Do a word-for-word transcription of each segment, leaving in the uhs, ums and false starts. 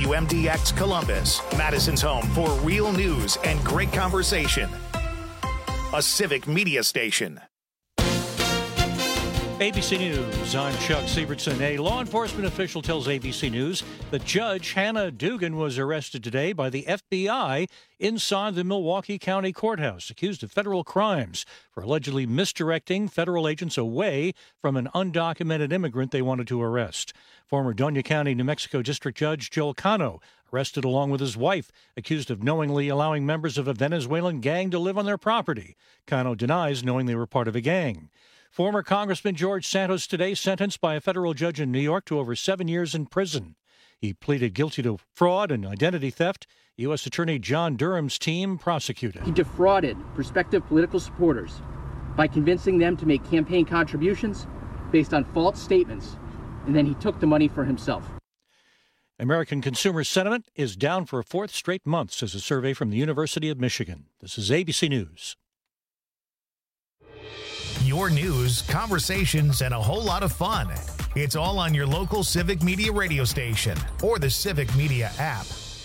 W M D X Columbus, Madison's home for real news and great conversation. A civic media station. A B C News, I'm Chuck Sievertson. A law enforcement official tells A B C News that Judge Hannah Dugan was arrested today by the F B I inside the Milwaukee County Courthouse, accused of federal crimes for allegedly misdirecting federal agents away from an undocumented immigrant they wanted to arrest. Former Doña County, New Mexico District Judge Joel Cano arrested along with his wife, accused of knowingly allowing members of a Venezuelan gang to live on their property. Cano denies knowing they were part of a gang. Former Congressman George Santos today sentenced by a federal judge in New York to over seven years in prison. He pleaded guilty to fraud and identity theft. U S. Attorney John Durham's team prosecuted. He defrauded prospective political supporters by convincing them to make campaign contributions based on false statements, and then he took the money for himself. American consumer sentiment is down for a fourth straight month, says a survey from the University of Michigan. This is A B C News. Your news, conversations, and a whole lot of fun. It's all on your local Civic Media radio station or the Civic Media app.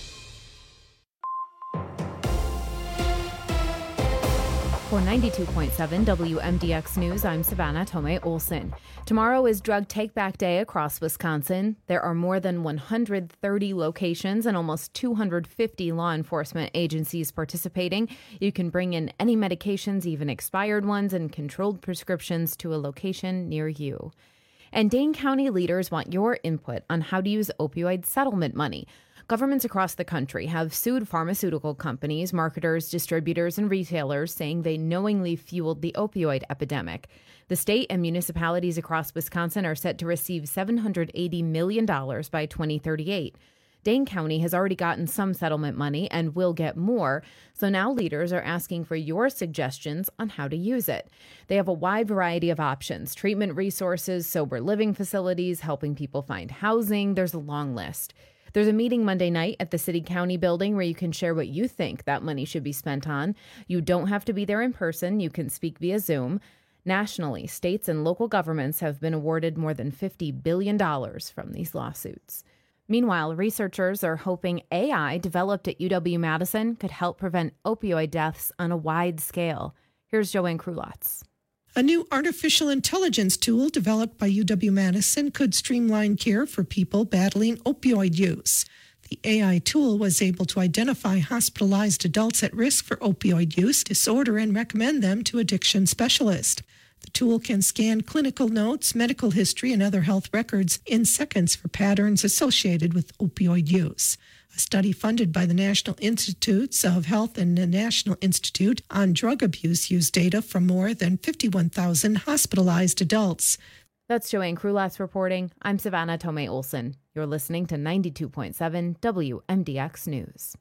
For ninety-two point seven W M D X News, I'm Savannah Tomei Olson. Tomorrow is Drug Take Back Day across Wisconsin. There are more than one hundred thirty locations and almost two hundred fifty law enforcement agencies participating. You can bring in any medications, even expired ones, and controlled prescriptions to a location near you. And Dane County leaders want your input on how to use opioid settlement money. Governments across the country have sued pharmaceutical companies, marketers, distributors, and retailers, saying they knowingly fueled the opioid epidemic. The state and municipalities across Wisconsin are set to receive seven hundred eighty million dollars by twenty thirty-eight. Dane County has already gotten some settlement money and will get more, so now leaders are asking for your suggestions on how to use it. They have a wide variety of options: treatment resources, sober living facilities, helping people find housing. There's a long list. There's a meeting Monday night at the City County building where you can share what you think that money should be spent on. You don't have to be there in person. You can speak via Zoom. Nationally, states and local governments have been awarded more than fifty billion dollars from these lawsuits. Meanwhile, researchers are hoping A I developed at U W-Madison could help prevent opioid deaths on a wide scale. Here's Joanne Krulotz. A new artificial intelligence tool developed by U W-Madison could streamline care for people battling opioid use. The A I tool was able to identify hospitalized adults at risk for opioid use disorder and recommend them to addiction specialists. The tool can scan clinical notes, medical history, and other health records in seconds for patterns associated with opioid use. A study funded by the National Institutes of Health and the National Institute on Drug Abuse used data from more than fifty-one thousand hospitalized adults. That's Joanne Krulotz reporting. I'm Savannah Tomei Olson. You're listening to ninety-two point seven W M D X News.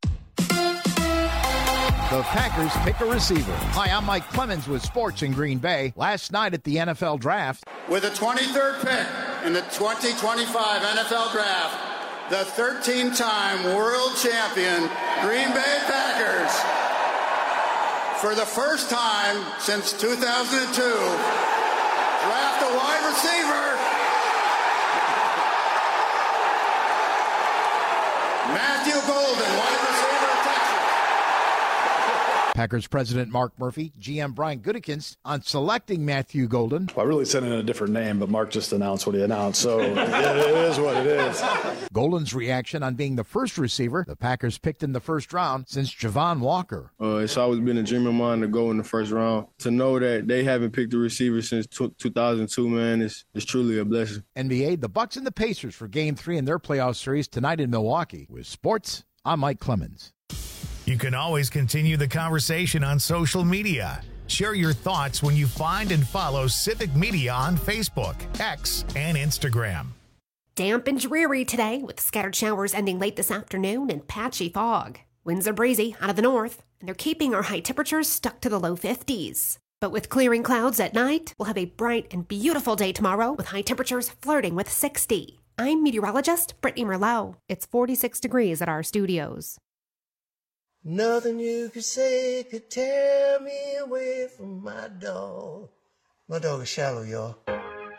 The Packers pick a receiver. Hi, I'm Mike Clemens with Sports in Green Bay. Last night at the N F L Draft. With the twenty-third pick in the twenty twenty-five N F L Draft, the thirteen-time world champion Green Bay Packers, for the first time since two thousand two, draft a wide receiver, Matthew Golden, wide receiver of Texas. Packers president Mark Murphy, G M Brian Gutekunst on selecting Matthew Golden. Well, I really sent in a different name, but Mark just announced what he announced, so it, it is what it is. Golden's reaction on being the first receiver the Packers picked in the first round since Javon Walker. Uh, it's always been a dream of mine to go in the first round. To know that they haven't picked a receiver since two thousand two, man, is is truly a blessing. N B A, the Bucks and the Pacers for Game three in their playoff series tonight in Milwaukee. With sports, I'm Mike Clemens. You can always continue the conversation on social media. Share your thoughts when you find and follow Civic Media on Facebook, X, and Instagram. Damp and dreary today with scattered showers ending late this afternoon and patchy fog. Winds are breezy out of the north, and they're keeping our high temperatures stuck to the low fifties. But with clearing clouds at night, we'll have a bright and beautiful day tomorrow with high temperatures flirting with sixty. I'm meteorologist Brittany Merlot. It's forty-six degrees at our studios. Nothing you could say could tear me away from my dog. My dog is shallow, y'all.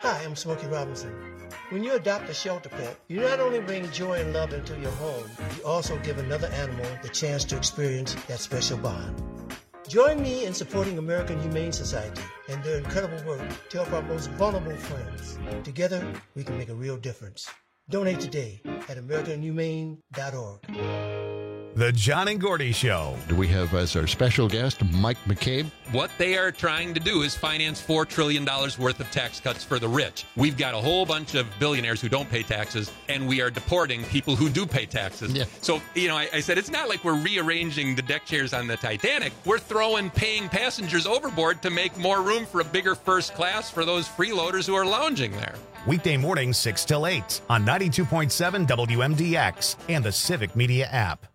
Hi, I'm Smokey Robinson. When you adopt a shelter pet, you not only bring joy and love into your home, you also give another animal the chance to experience that special bond. Join me in supporting American Humane Society and their incredible work to help our most vulnerable friends. Together, we can make a real difference. Donate today at american humane dot org. The John and Gordy Show. We have as our special guest Mike McCabe. What they are trying to do is finance four trillion dollars worth of tax cuts for the rich. We've got a whole bunch of billionaires who don't pay taxes, and we are deporting people who do pay taxes. Yeah. So, you know, I, I said it's not like we're rearranging the deck chairs on the Titanic. We're throwing paying passengers overboard to make more room for a bigger first class for those freeloaders who are lounging there. Weekday mornings six till eight on ninety-two point seven W M D X and the Civic Media app.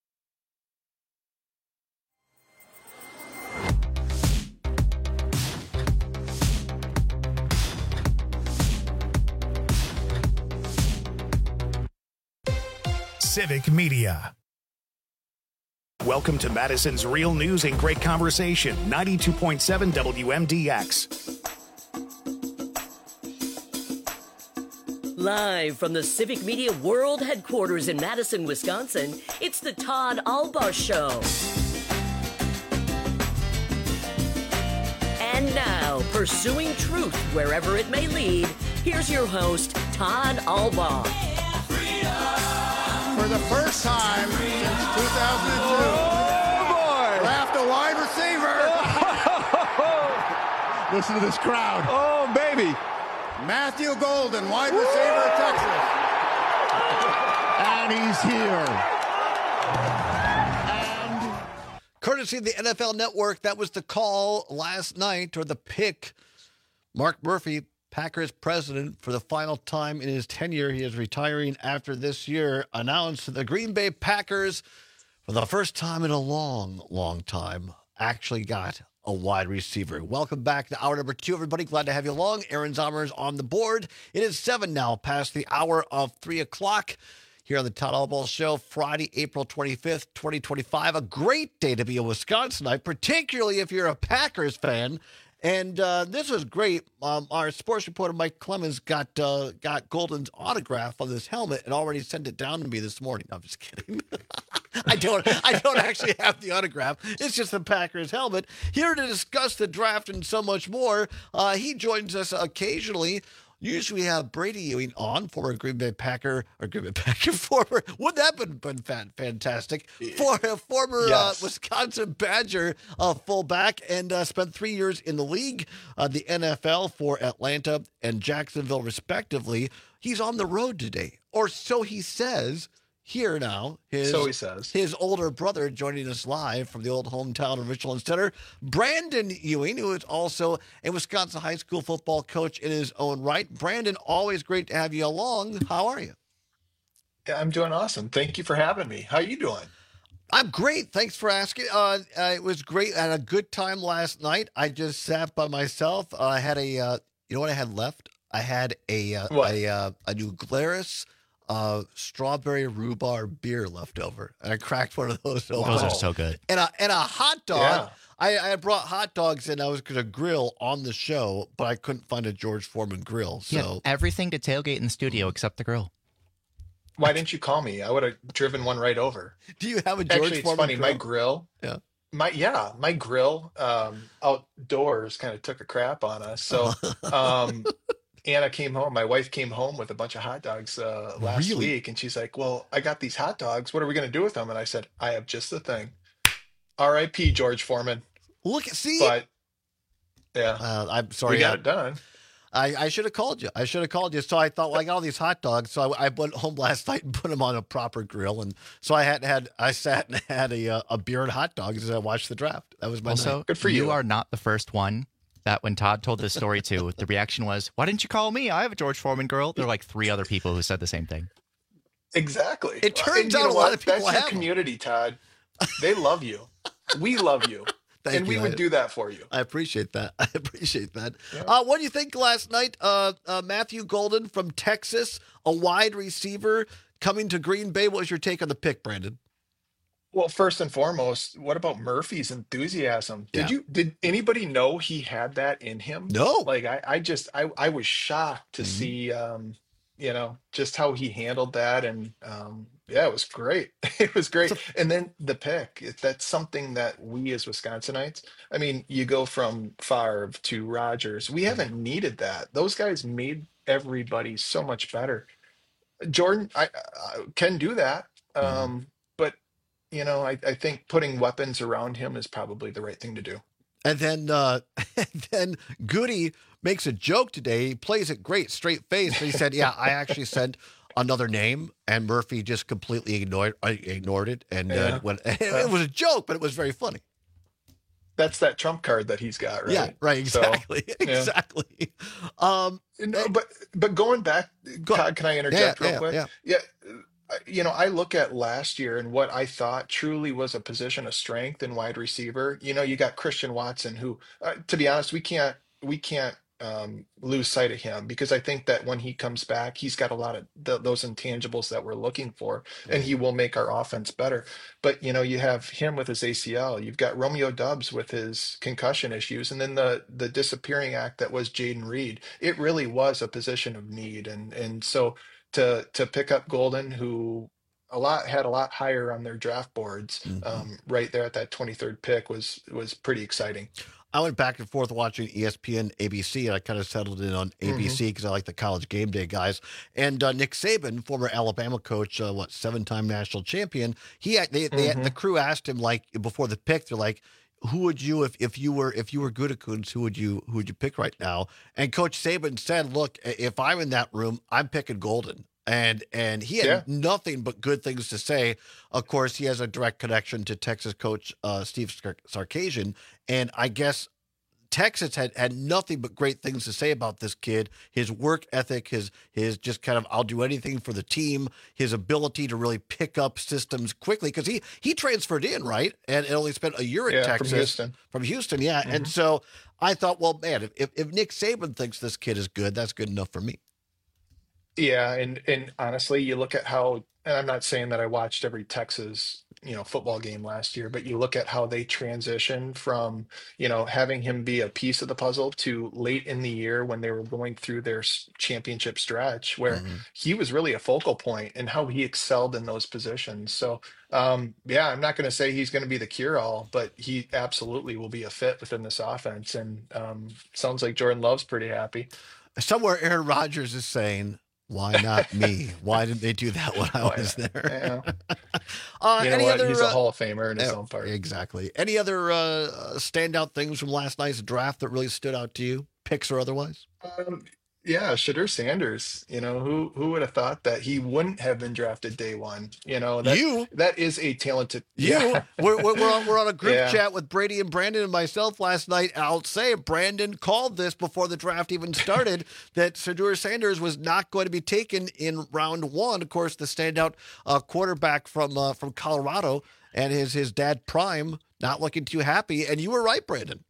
Civic Media. Welcome to Madison's Real News and Great Conversation, ninety-two point seven W M D X. Live from the Civic Media World Headquarters in Madison, Wisconsin, it's the Todd Albaugh Show. And now, pursuing truth wherever it may lead, here's your host, Todd Albaugh. For the first time since two thousand two, oh boy. Draft a wide receiver. Listen to this crowd. Oh, baby. Matthew Golden, wide receiver of Texas. And he's here. And courtesy of the N F L Network, that was the call last night, or the pick. Mark Murphy, Packers president, for the final time in his tenure, he is retiring after this year, announced that the Green Bay Packers, for the first time in a long, long time, actually got a wide receiver. Welcome back to hour number two, everybody. Glad to have you along. Aaron Zomer is on the board. It is seven now, past the hour of three o'clock. Here on the Todd Albaugh Show, Friday, April twenty-fifth, twenty twenty-five. A great day to be a Wisconsinite, particularly if you're a Packers fan. And uh, this was great. Um, our sports reporter, Mike Clemens, got uh, got Golden's autograph on this helmet and already sent it down to me this morning. No, I'm just kidding. I don't I don't actually have the autograph. It's just the Packers helmet. Here to discuss the draft and so much more, uh, he joins us occasionally. Usually we have Brady Ewing on, former Green Bay Packer, or Green Bay Packer, former, wouldn't that have been, been fantastic? For a former yes. uh, Wisconsin Badger uh, fullback, and uh, spent three years in the league, uh, the N F L for Atlanta and Jacksonville, respectively. He's on the road today, or so he says. Here now, his, so he says. his older brother joining us live from the old hometown of Richland Center, Brandon Ewing, who is also a Wisconsin high school football coach in his own right. Brandon, always great to have you along. How are you? Yeah, I'm doing awesome. Thank you for having me. How are you doing? I'm great. Thanks for asking. Uh, uh, it was great. I had a good time last night. I just sat by myself. Uh, I had a, uh, you know what I had left? I had a uh, a, uh, a new Glarus Uh, strawberry rhubarb beer left over, and I cracked one of those. Wow. Those are so good. And a and a hot dog. Yeah. I, I brought hot dogs, and I was going to grill on the show, but I couldn't find a George Foreman grill. So yeah, everything to tailgate in the studio except the grill. Why didn't you call me? I would have driven one right over. Do you have a George Actually, it's Foreman funny. grill? My grill. Yeah. My yeah, my grill um, outdoors kind of took a crap on us. So. Um, Anna came home. My wife came home with a bunch of hot dogs uh, last Really? week, and she's like, "Well, I got these hot dogs. What are we going to do with them?" And I said, "I have just the thing. R I P George Foreman." Look, see, but yeah, uh, I'm sorry, we got I, it done. I, I should have called you. I should have called you. So I thought, well, I got all these hot dogs. So I, I went home last night and put them on a proper grill, and so I had had I sat and had a uh, a beer and hot dogs as I watched the draft. That was my also night. Good for you. You are not the first one that when Todd told this story to, the reaction was, "Why didn't you call me? I have a George Foreman grill." There are like three other people who said the same thing. Exactly. It turns And you out know a lot what? of people That's your have them. community, Todd. They love you. We love you. Thank and you. we would I- do that for you. I appreciate that. I appreciate that. Yeah. Uh, what do you think last night? Uh, uh, Matthew Golden from Texas, a wide receiver coming to Green Bay. What was your take on the pick, Brandon? Well, first and foremost, what about Murphy's enthusiasm? Did Yeah. you did anybody know he had that in him? No. Like I, I just I I was shocked to Mhm. see um, you know, just how he handled that and um yeah, it was great. It was great. And then the pick, it- that's something that we as Wisconsinites, I mean, you go from Favre to Rodgers. We haven't needed that. Those guys made everybody so much better. Jordan, I, I can do that. Mhm. Um, but you know, I, I think putting weapons around him is probably the right thing to do. And then, uh, and then Goody makes a joke today. He plays it great, straight face. But he said, "Yeah, I actually sent another name," and Murphy just completely ignored uh, ignored it. And uh, Yeah. when, it was a joke, but it was very funny. That's that trump card that he's got, right? Yeah, right. So, Exactly, yeah. exactly. Um, No, but but going back, Go Todd, can I interject Yeah, real yeah, quick? yeah. Yeah, uh, you know, I look at last year and what I thought truly was a position of strength in wide receiver. You know, you got Christian Watson, who, uh, to be honest, we can't we can't um, lose sight of him because I think that when he comes back, he's got a lot of th those intangibles that we're looking for, and he will make our offense better. But you know, you have him with his A C L, you've got Romeo Dubs with his concussion issues, and then the the disappearing act that was Jaden Reed. It really was a position of need, and and so to to pick up Golden, who a lot had a lot higher on their draft boards, Mhm. um, right there at that twenty-third pick was was pretty exciting. I went back and forth watching E S P N, A B C, and I kind of settled in on A B C because I like the college game day guys. And uh, Nick Saban, former Alabama coach, uh, what seven-time national champion, he had- they, they Mhm. the crew asked him like before the pick, they're like, "Who would you if if you were if you were Gutekunst, who would you who would you pick right now?" And Coach Saban said, "Look, if I'm in that room, I'm picking Golden." And and he had Yeah. nothing but good things to say. Of course, he has a direct connection to Texas coach uh, Steve Sar- Sarkisian, and I guess Texas had, had nothing but great things to say about this kid, his work ethic, his his just kind of I'll do anything for the team, his ability to really pick up systems quickly because he he transferred in, right, and, and only spent a year at Yeah, from Texas Houston. from Houston, yeah. And so I thought, well, man, if, if if Nick Saban thinks this kid is good, that's good enough for me. Yeah, and and honestly, you look at how, and I'm not saying that I watched every Texas, you know, football game last year, but you look at how they transitioned from, you know, having him be a piece of the puzzle to late in the year when they were going through their s- championship stretch, where Mhm. he was really a focal point and how he excelled in those positions. So, um, yeah, I'm not going to say he's going to be the cure-all, but he absolutely will be a fit within this offense. And um, sounds like Jordan Love's pretty happy. Somewhere Aaron Rodgers is saying, "Why not me? Why didn't they do that when I Why was not? there?" Yeah. uh, You know any what? other? He's a uh, Hall of Famer in his yeah, own part. exactly. Any other uh, standout things from last night's draft that really stood out to you, picks or otherwise? Um, yeah, Shadur Sanders. You know, who who would have thought that he wouldn't have been drafted day one? You know, that You. that is a talented. You, Yeah, we're, we're, we're, on, we're on a group Yeah. chat with Brady and Brandon and myself last night. I'll say Brandon called this before the draft even started that Shadur Sanders was not going to be taken in round one. Of course, the standout uh, quarterback from uh, from Colorado and his his dad Prime not looking too happy. And you were right, Brandon.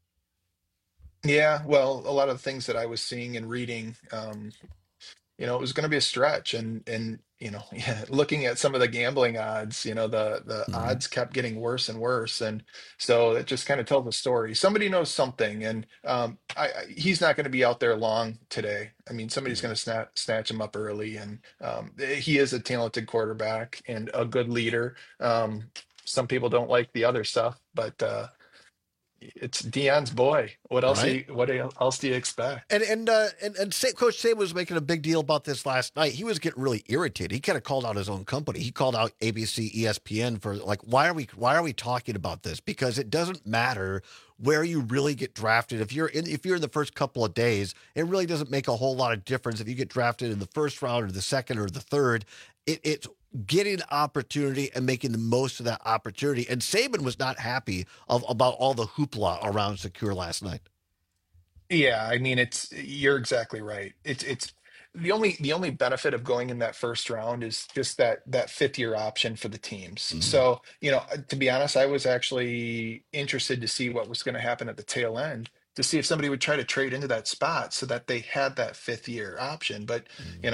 Yeah. Well, a lot of the things that I was seeing and reading, um, you know, it was going to be a stretch, and and you know, yeah, looking at some of the gambling odds, you know, the the Mhm. odds kept getting worse and worse, and so it just kind of tells a story. Somebody knows something, and um, I, I he's not going to be out there long today. I mean, somebody's going to snatch snatch him up early, and um, eh, he is a talented quarterback and a good leader. Um, some people don't like the other stuff, but uh, it's Dion's boy. What else? Right. Do you, what else do you expect? And and uh, and and Sa- Coach Saban was making a big deal about this last night. He was getting really irritated. He kind of called out his own company. He called out A B C, E S P N for like, why are we why are we talking about this? Because it doesn't matter where you really get drafted. If you're in if you're in the first couple of days, it really doesn't make a whole lot of difference if you get drafted in the first round or the second or the third. It, it's getting opportunity and making the most of that opportunity. And Saban was not happy of about all the hoopla around Secure last night. Yeah, I mean, it's you're exactly right. It's it's the only the only benefit of going in that first round is just that that fifth year option for the teams. Mhm. So, you know, to be honest, I was actually interested to see what was going to happen at the tail end to see if somebody would try to trade into that spot so that they had that fifth year option. But, you know,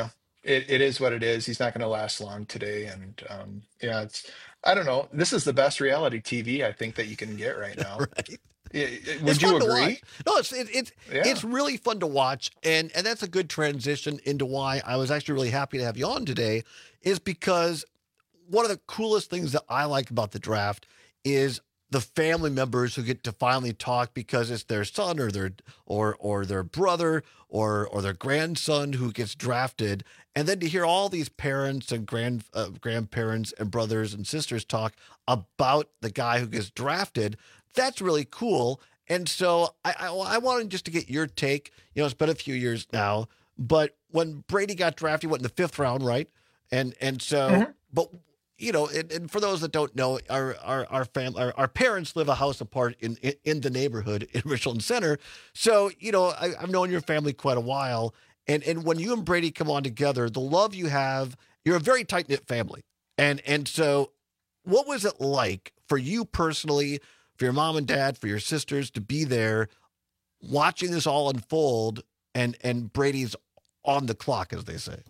it, it is what it is. He's not going to last long today. And um, yeah, it's, I don't know. This is the best reality T V I think that you can get right now. Right. It- it- It's would you fun to agree? watch. No, it's it, it's Yeah. it's really fun to watch, and and that's a good transition into why I was actually really happy to have you on today, is because one of the coolest things that I like about the draft is the family members who get to finally talk because it's their son or their or or their brother or or their grandson who gets drafted, and then to hear all these parents and grand uh, grandparents and brothers and sisters talk about the guy who gets drafted. That's really cool. And so I, I, I wanted just to get your take. You know, it's been a few years now, but when Brady got drafted, he went in the fifth round, right? And and so, Mhm. but you know, and, and for those that don't know, our our our family, our, our parents live a house apart in, in in the neighborhood in Richland Center. So you know, I, I've known your family quite a while, and and when you and Brady come on together, the love you have, you're a very tight knit family, and and so, what was it like for you personally? For your mom and dad, for your sisters to be there watching this all unfold, and and Brady's on the clock, as they say.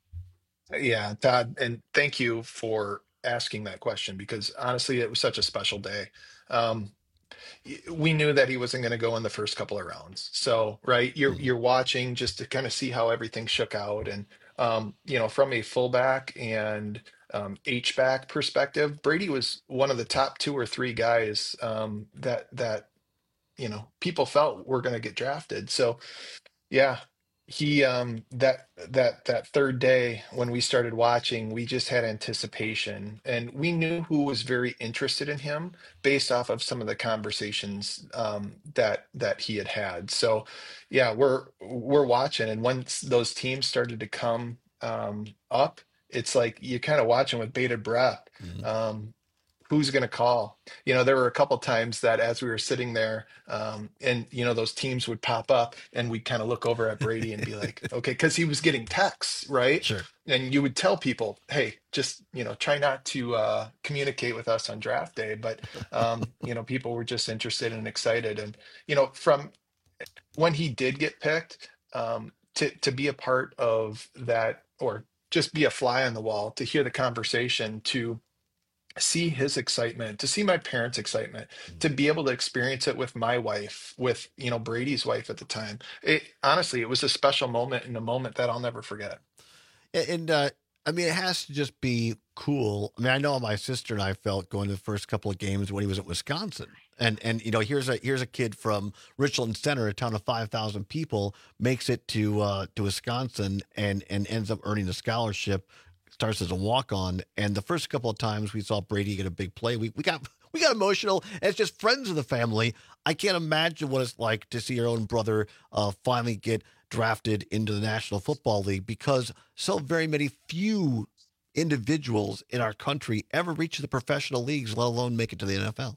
Yeah, Todd, and thank you for asking that question because honestly, it was such a special day. Um, y- we knew that he wasn't going to go in the first couple of rounds. So, right, you're you're watching just to kind of see how everything shook out, and um, you know, from a fullback and um, H back perspective, Brady was one of the top two or three guys um, that that you know people felt were going to get drafted. So, yeah, he um that that that third day when we started watching, we just had anticipation and we knew who was very interested in him based off of some of the conversations um that that he had had. So yeah, we're we're watching, and once those teams started to come um up, it's like you kind of watching with bated breath. Um who's going to call? You know, there were a couple times that as we were sitting there, um, and you know, those teams would pop up, and we'd kind of look over at Brady and be like, okay, because he was getting texts, right? Sure. And you would tell people, hey, just you know, try not to uh, communicate with us on draft day. But um, you know, people were just interested and excited, and you know, from when he did get picked, um, to to be a part of that, or just be a fly on the wall, to hear the conversation, to see his excitement, to see my parents' excitement, to be able to experience it with my wife, with you know Brady's wife at the time. It honestly, it was a special moment and a moment that I'll never forget. And, and uh, I mean, it has to just be cool. I mean, I know how my sister and I felt going to the first couple of games when he was at Wisconsin. And and you know, here's a here's a kid from Richland Center, a town of five thousand people, makes it to uh, to Wisconsin and and ends up earning a scholarship. Starts as a walk-on, and the first couple of times we saw Brady get a big play, we we got we got emotional. As just friends of the family, I can't imagine what it's like to see your own brother uh, finally get drafted into the National Football League, because so very many few individuals in our country ever reach the professional leagues, let alone make it to the N F L.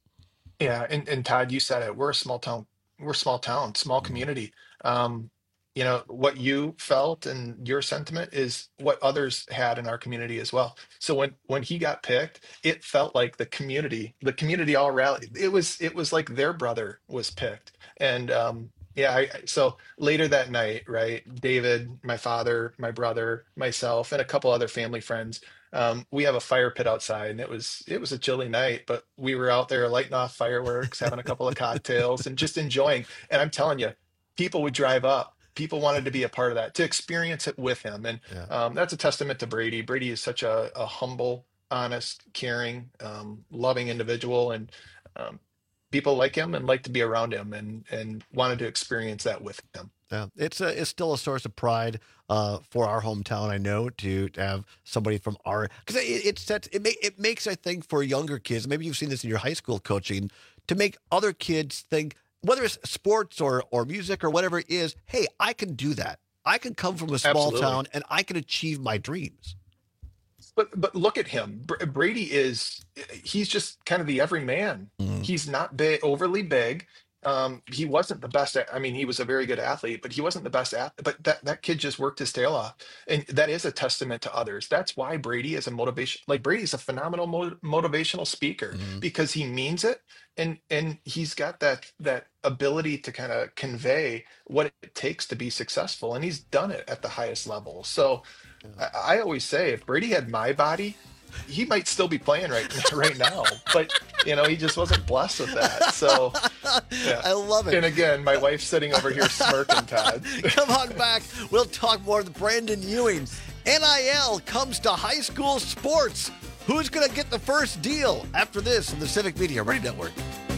Yeah, and, and Todd, you said it. We're a small town. We're a small town, small community. Um, you know, what you felt and your sentiment is what others had in our community as well. So when when he got picked, it felt like the community, the community all rallied. It was it was like their brother was picked. And um, yeah, I, I- so later that night, right, David, my father, my brother, myself, and a couple other family friends, um, we have a fire pit outside, and it was it was a chilly night, but we were out there lighting off fireworks, having a couple of cocktails, and just enjoying. And I'm telling you, people would drive up. People wanted to be a part of that, to experience it with him, and Yeah. um, that's a testament to Brady. Brady is such a, a humble, honest, caring, um, loving individual, and um, people like him and like to be around him, and and wanted to experience that with him. Yeah, it's a it's still a source of pride uh, for our hometown. I know to, to have somebody from our, because it, it sets it make it makes I think for younger kids. Maybe you've seen this in your high school coaching, to make other kids think, whether it's sports or or music or whatever it is. Hey, I can do that. I can come from a small Absolutely. town and I can achieve my dreams. But but look at him. Br- Brady is he's just kind of the everyman. Mhm. He's not big, overly big. Um, he wasn't the best. At, I mean, he was a very good athlete, but he wasn't the best at. But that that kid just worked his tail off, and that is a testament to others. That's why Brady is a motivation. Like Brady's a phenomenal mo- motivational speaker Mm-hmm. because he means it, and and he's got that that ability to kind of convey what it takes to be successful, and he's done it at the highest level. So, I, I always say, if Brady had my body, he might still be playing right right now, but you know, he just wasn't blessed with that. So yeah. I love it. And again, my wife's sitting over here smirking, Todd. Come on back. We'll talk more with Brandon Ewing. N I L comes to high school sports. Who's going to get the first deal after this on the Civic Media Radio Network?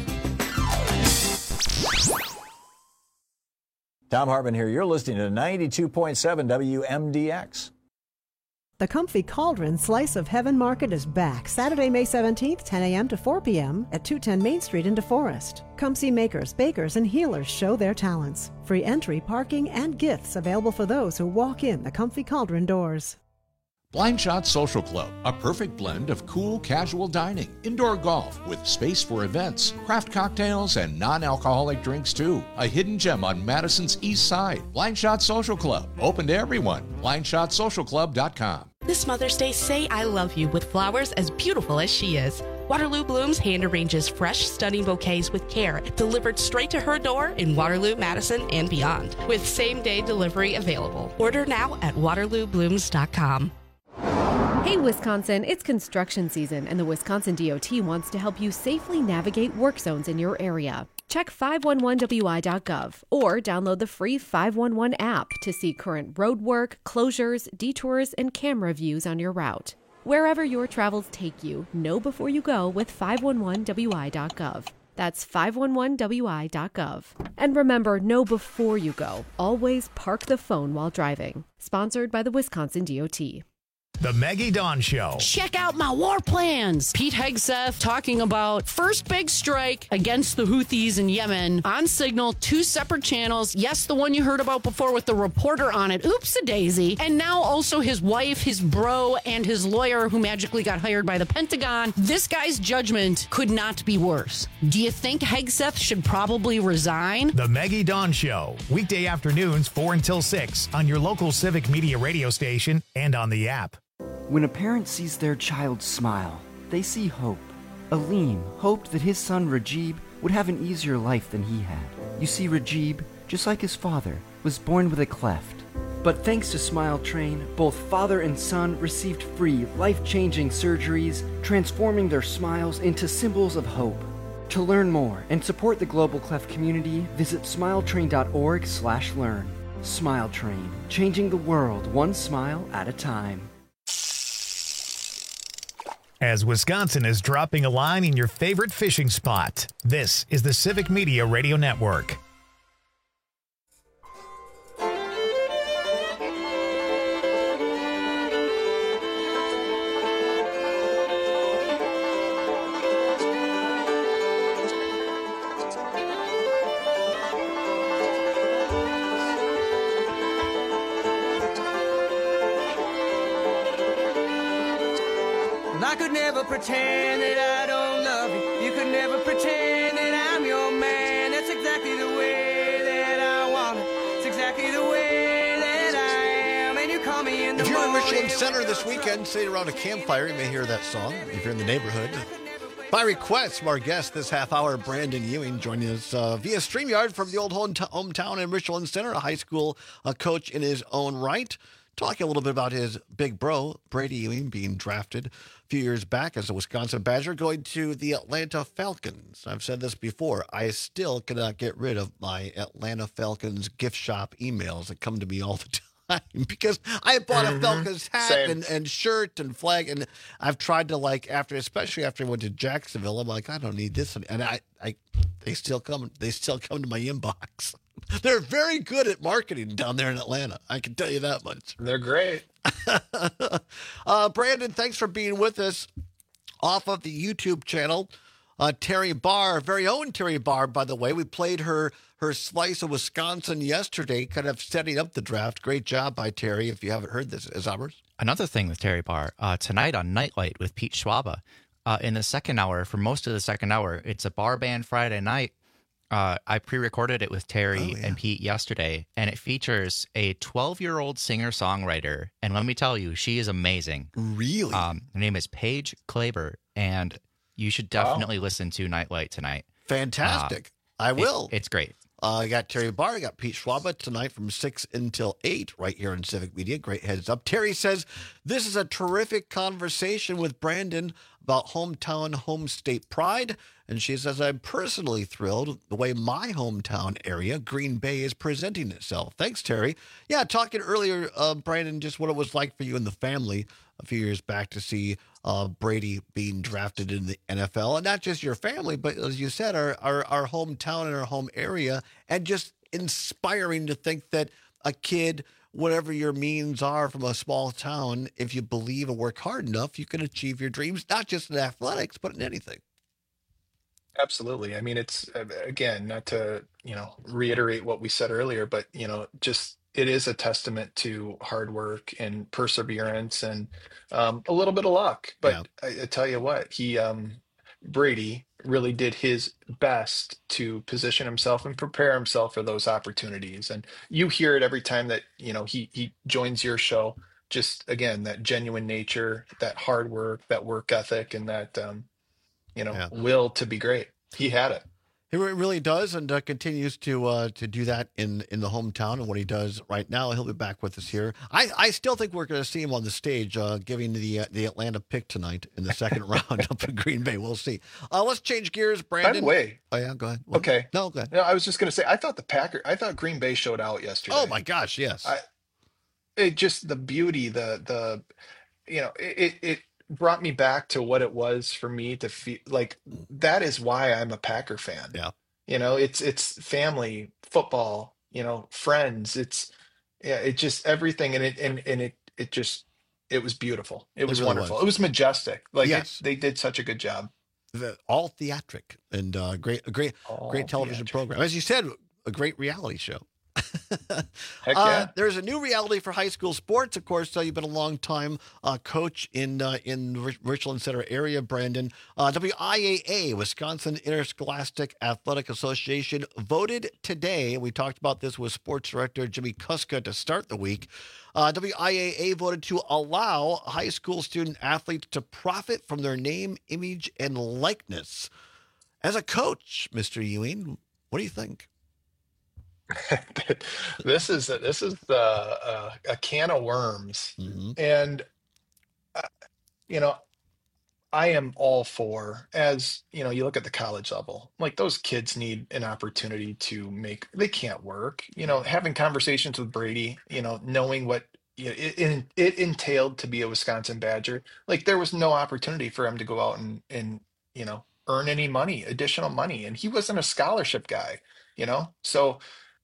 Tom Hartman here. You're listening to ninety-two point seven W M D X. The Comfy Cauldron Slice of Heaven Market is back Saturday, May seventeenth, ten a.m. to four p.m. at two ten Main Street in DeForest. Come see makers, bakers, and healers show their talents. Free entry, parking, and gifts available for those who walk in the Comfy Cauldron doors. Blind Shot Social Club, a perfect blend of cool, casual dining, indoor golf with space for events, craft cocktails, and non-alcoholic drinks too. A hidden gem on Madison's East Side. Blind Shot Social Club, open to everyone. blind shot social club dot com. This Mother's Day, say I love you with flowers as beautiful as she is. Waterloo Blooms hand arranges fresh, stunning bouquets with care, delivered straight to her door in Waterloo, Madison, and beyond, with same-day delivery available. Order now at waterloo blooms dot com. Hey Wisconsin, it's construction season and the Wisconsin D O T wants to help you safely navigate work zones in your area. Check five one one W I dot gov or download the free five one one app to see current road work, closures, detours, and camera views on your route. Wherever your travels take you, know before you go with five one one W I dot gov. That's five one one W I dot gov. And remember, know before you go. Always park the phone while driving. Sponsored by the Wisconsin D O T. The Maggie Dawn Show. Check out my war plans. Pete Hegseth talking about first big strike against the Houthis in Yemen on Signal, two separate channels. Yes, the one you heard about before with the reporter on it. Oops-a-daisy. And now also his wife, his bro, and his lawyer who magically got hired by the Pentagon. This guy's judgment could not be worse. Do you think Hegseth should probably resign? The Maggie Dawn Show. Weekday afternoons, four until six on your local Civic Media radio station and on the app. When a parent sees their child smile, they see hope. Aleem hoped that his son Rajib would have an easier life than he had. You see, Rajib, just like his father, was born with a cleft. But thanks to Smile Train, both father and son received free, life-changing surgeries, transforming their smiles into symbols of hope. To learn more and support the Global Cleft community, visit smiletrain dot org slash learn. Smile Train, changing the world one smile at a time. As Wisconsin is dropping a line in your favorite fishing spot, this is the Civic Media Radio Network. I could never pretend that I don't love you. You could never pretend that I'm your man. That's exactly the way that I want it. It's exactly the way that I am. And you call me in the If you're in morning. Richland Center this weekend, sitting around a campfire, you may hear that song if you're in the neighborhood. By request from our guest this half hour, Brandon Ewing, joining us uh, via StreamYard from the old home t- hometown in Richland Center, a high school uh, coach in his own right. Talking a little bit about his big bro, Brady Ewing, being drafted a few years back as a Wisconsin Badger, going to the Atlanta Falcons. I've said this before. I still cannot get rid of my Atlanta Falcons gift shop emails that come to me all the time because I bought mm-hmm. a Falcons hat and, and shirt and flag, and I've tried to, like, after, especially after I went to Jacksonville, I'm like, I don't need this, and I, I, they still come, they still come to my inbox. They're very good at marketing down there in Atlanta. I can tell you that much. They're great. uh, Brandon, thanks for being with us off of the YouTube channel. Uh, Terry Barr, very own Terry Barr, by the way. We played her her slice of Wisconsin yesterday, kind of setting up the draft. Great job by Terry. If you haven't heard this, is ours. Another thing with Terry Barr, uh, tonight on Nightlight with Pete Schwaba, uh, in the second hour, for most of the second hour, it's a bar band Friday night. Uh, I pre-recorded it with Terry Oh, yeah. and Pete yesterday, and it features a twelve-year-old singer-songwriter. And let me tell you, she is amazing. Really? Um, her name is Paige Klaber, and you should definitely listen to Nightlight tonight. Fantastic. Uh, I it- will. it's great. Uh, I got Terry Barr. I got Pete Schwaba tonight from six until eight right here on Civic Media. Great heads up. Terry says, this is a terrific conversation with Brandon about hometown, home state pride. And she says, I'm personally thrilled the way my hometown area, Green Bay, is presenting itself. Thanks, Terry. Yeah, talking earlier, uh, Brandon, just what it was like for you and the family a few years back to see uh, Brady being drafted in the N F L. And not just your family, but as you said, our, our, our hometown and our home area. And just inspiring to think that a kid, whatever your means are from a small town, if you believe and work hard enough, you can achieve your dreams, not just in athletics, but in anything. Absolutely. I mean, it's uh, again, not to, you know, reiterate what we said earlier, but, you know, just it is a testament to hard work and perseverance and um, a little bit of luck. But I, I tell you what, he, um, Brady really did his best to position himself and prepare himself for those opportunities. And you hear it every time that, you know, he, he joins your show. Just again, that genuine nature, that hard work, that work ethic, and that, um, you know, Yeah. will to be great. He had it. He re- really does, and uh, continues to uh, to do that in, in the hometown. And what he does right now, he'll be back with us here. I, I still think we're going to see him on the stage, uh, giving the uh, the Atlanta pick tonight in the second round up in Green Bay. We'll see. Uh, let's change gears, Brandon. By the way, oh yeah, go ahead. What? okay. No, go ahead. No, I was just going to say, I thought the Packer, I thought Green Bay showed out yesterday. Oh my gosh, yes. I, it just the beauty, the the, you know, it it. it brought me back to what it was for me to feel like that is why I'm a Packer fan. Yeah. You know, it's it's family, football, you know, friends. It's yeah, it just everything and it and and it it just it was beautiful. It It was really wonderful. was. It was majestic. Like Yes. it, they did such a good job. The, all theatric and uh, great, a great, All great television program. As you said, a great reality show. Heck Uh, yeah. there's a new reality for high school sports. Of course, uh, you've been a long time uh, coach in uh, in the Rich- Richland Center area, Brandon. Uh, W I A A, Wisconsin Interscholastic Athletic Association, voted today. We talked about this with sports director Jimmy Kuska to start the week. Uh, W I A A voted to allow high school student athletes to profit from their name, image, and likeness. As a coach, Mister Ewing, what do you think? This is this is the uh, a can of worms, and uh, you know, I am all for, as you know, you look at the college level, like those kids need an opportunity to make. They can't work. You know, having conversations with Brady, you know, knowing what you know, it, it it entailed to be a Wisconsin Badger, like there was no opportunity for him to go out and and you know earn any money, additional money, and he wasn't a scholarship guy. You know, so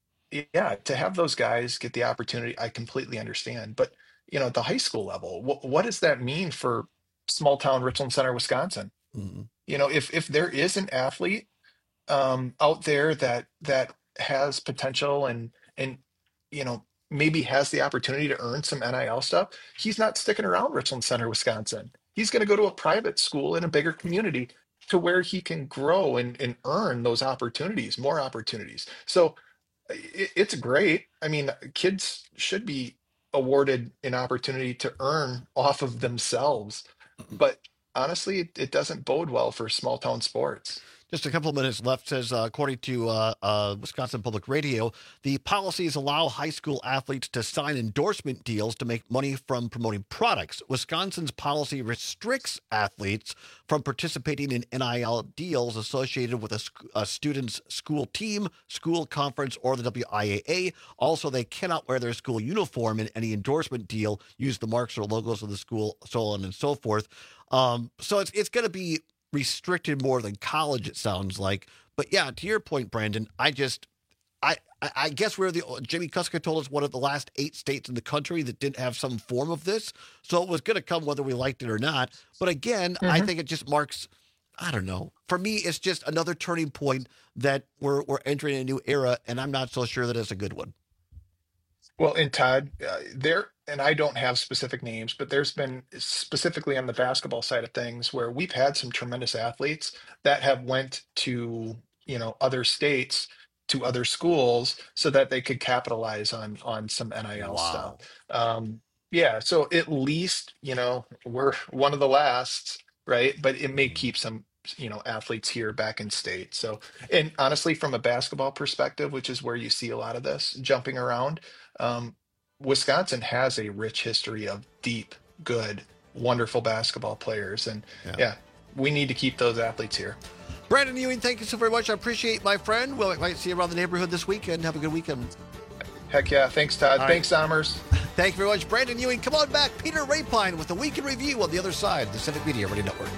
yeah, to have those guys get the opportunity, I completely understand. But you know, at the high school level, what what does that mean for small town Richland Center, Wisconsin? You know, if if there is an athlete um, out there that that has potential and and you know maybe has the opportunity to earn some N I L stuff, he's not sticking around Richland Center, Wisconsin. He's going to go to a private school in a bigger community to where he can grow and, and earn those opportunities, more opportunities. So it, it's great. I mean, kids should be awarded an opportunity to earn off of themselves, but honestly, it, it doesn't bode well for small town sports. Just a couple of minutes left. Says, uh, according to uh, uh, Wisconsin Public Radio, the policies allow high school athletes to sign endorsement deals to make money from promoting products. Wisconsin's policy restricts athletes from participating in N I L deals associated with a, sc- a student's school team, school conference, or the W I A A. Also, they cannot wear their school uniform in any endorsement deal, use the marks or logos of the school, so on and so forth. Um, so it's it's going to be restricted more than college, it sounds like. But yeah, to your point, Brandon, I just, I, I I guess we're the, Jimmy Kuska told us one of the last eight states in the country that didn't have some form of this. So it was going to come whether we liked it or not. But again, I think it just marks, I don't know. For me, it's just another turning point that we're, we're entering a new era, and I'm not so sure that it's a good one. Well, and Todd, uh, there, and I don't have specific names, but there's been specifically on the basketball side of things where we've had some tremendous athletes that have went to, you know, other states to other schools so that they could capitalize on on some N I L Wow. stuff. Um, yeah, so at least, you know, we're one of the last, right? But it may keep some, you know, athletes here back in state. So, and honestly, from a basketball perspective, which is where you see a lot of this jumping around, um, Wisconsin has a rich history of deep, good, wonderful basketball players. And Yeah. yeah, we need to keep those athletes here. Brandon Ewing, thank you so very much. I appreciate my friend. We'll might see you around the neighborhood this weekend. Have a good weekend. Heck yeah. Thanks, Todd. All right. Thanks, Sommers. Thank you very much, Brandon Ewing. Come on back. Peter Rapine with the Week in Review on the other side of the Civic Media Radio Network.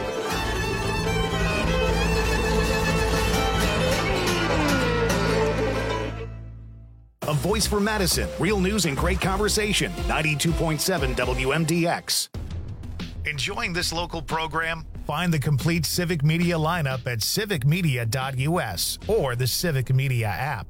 A voice for Madison. Real news and great conversation. ninety-two point seven W M D X. Enjoying this local program? Find the complete Civic Media lineup at civic media dot U S or the Civic Media app.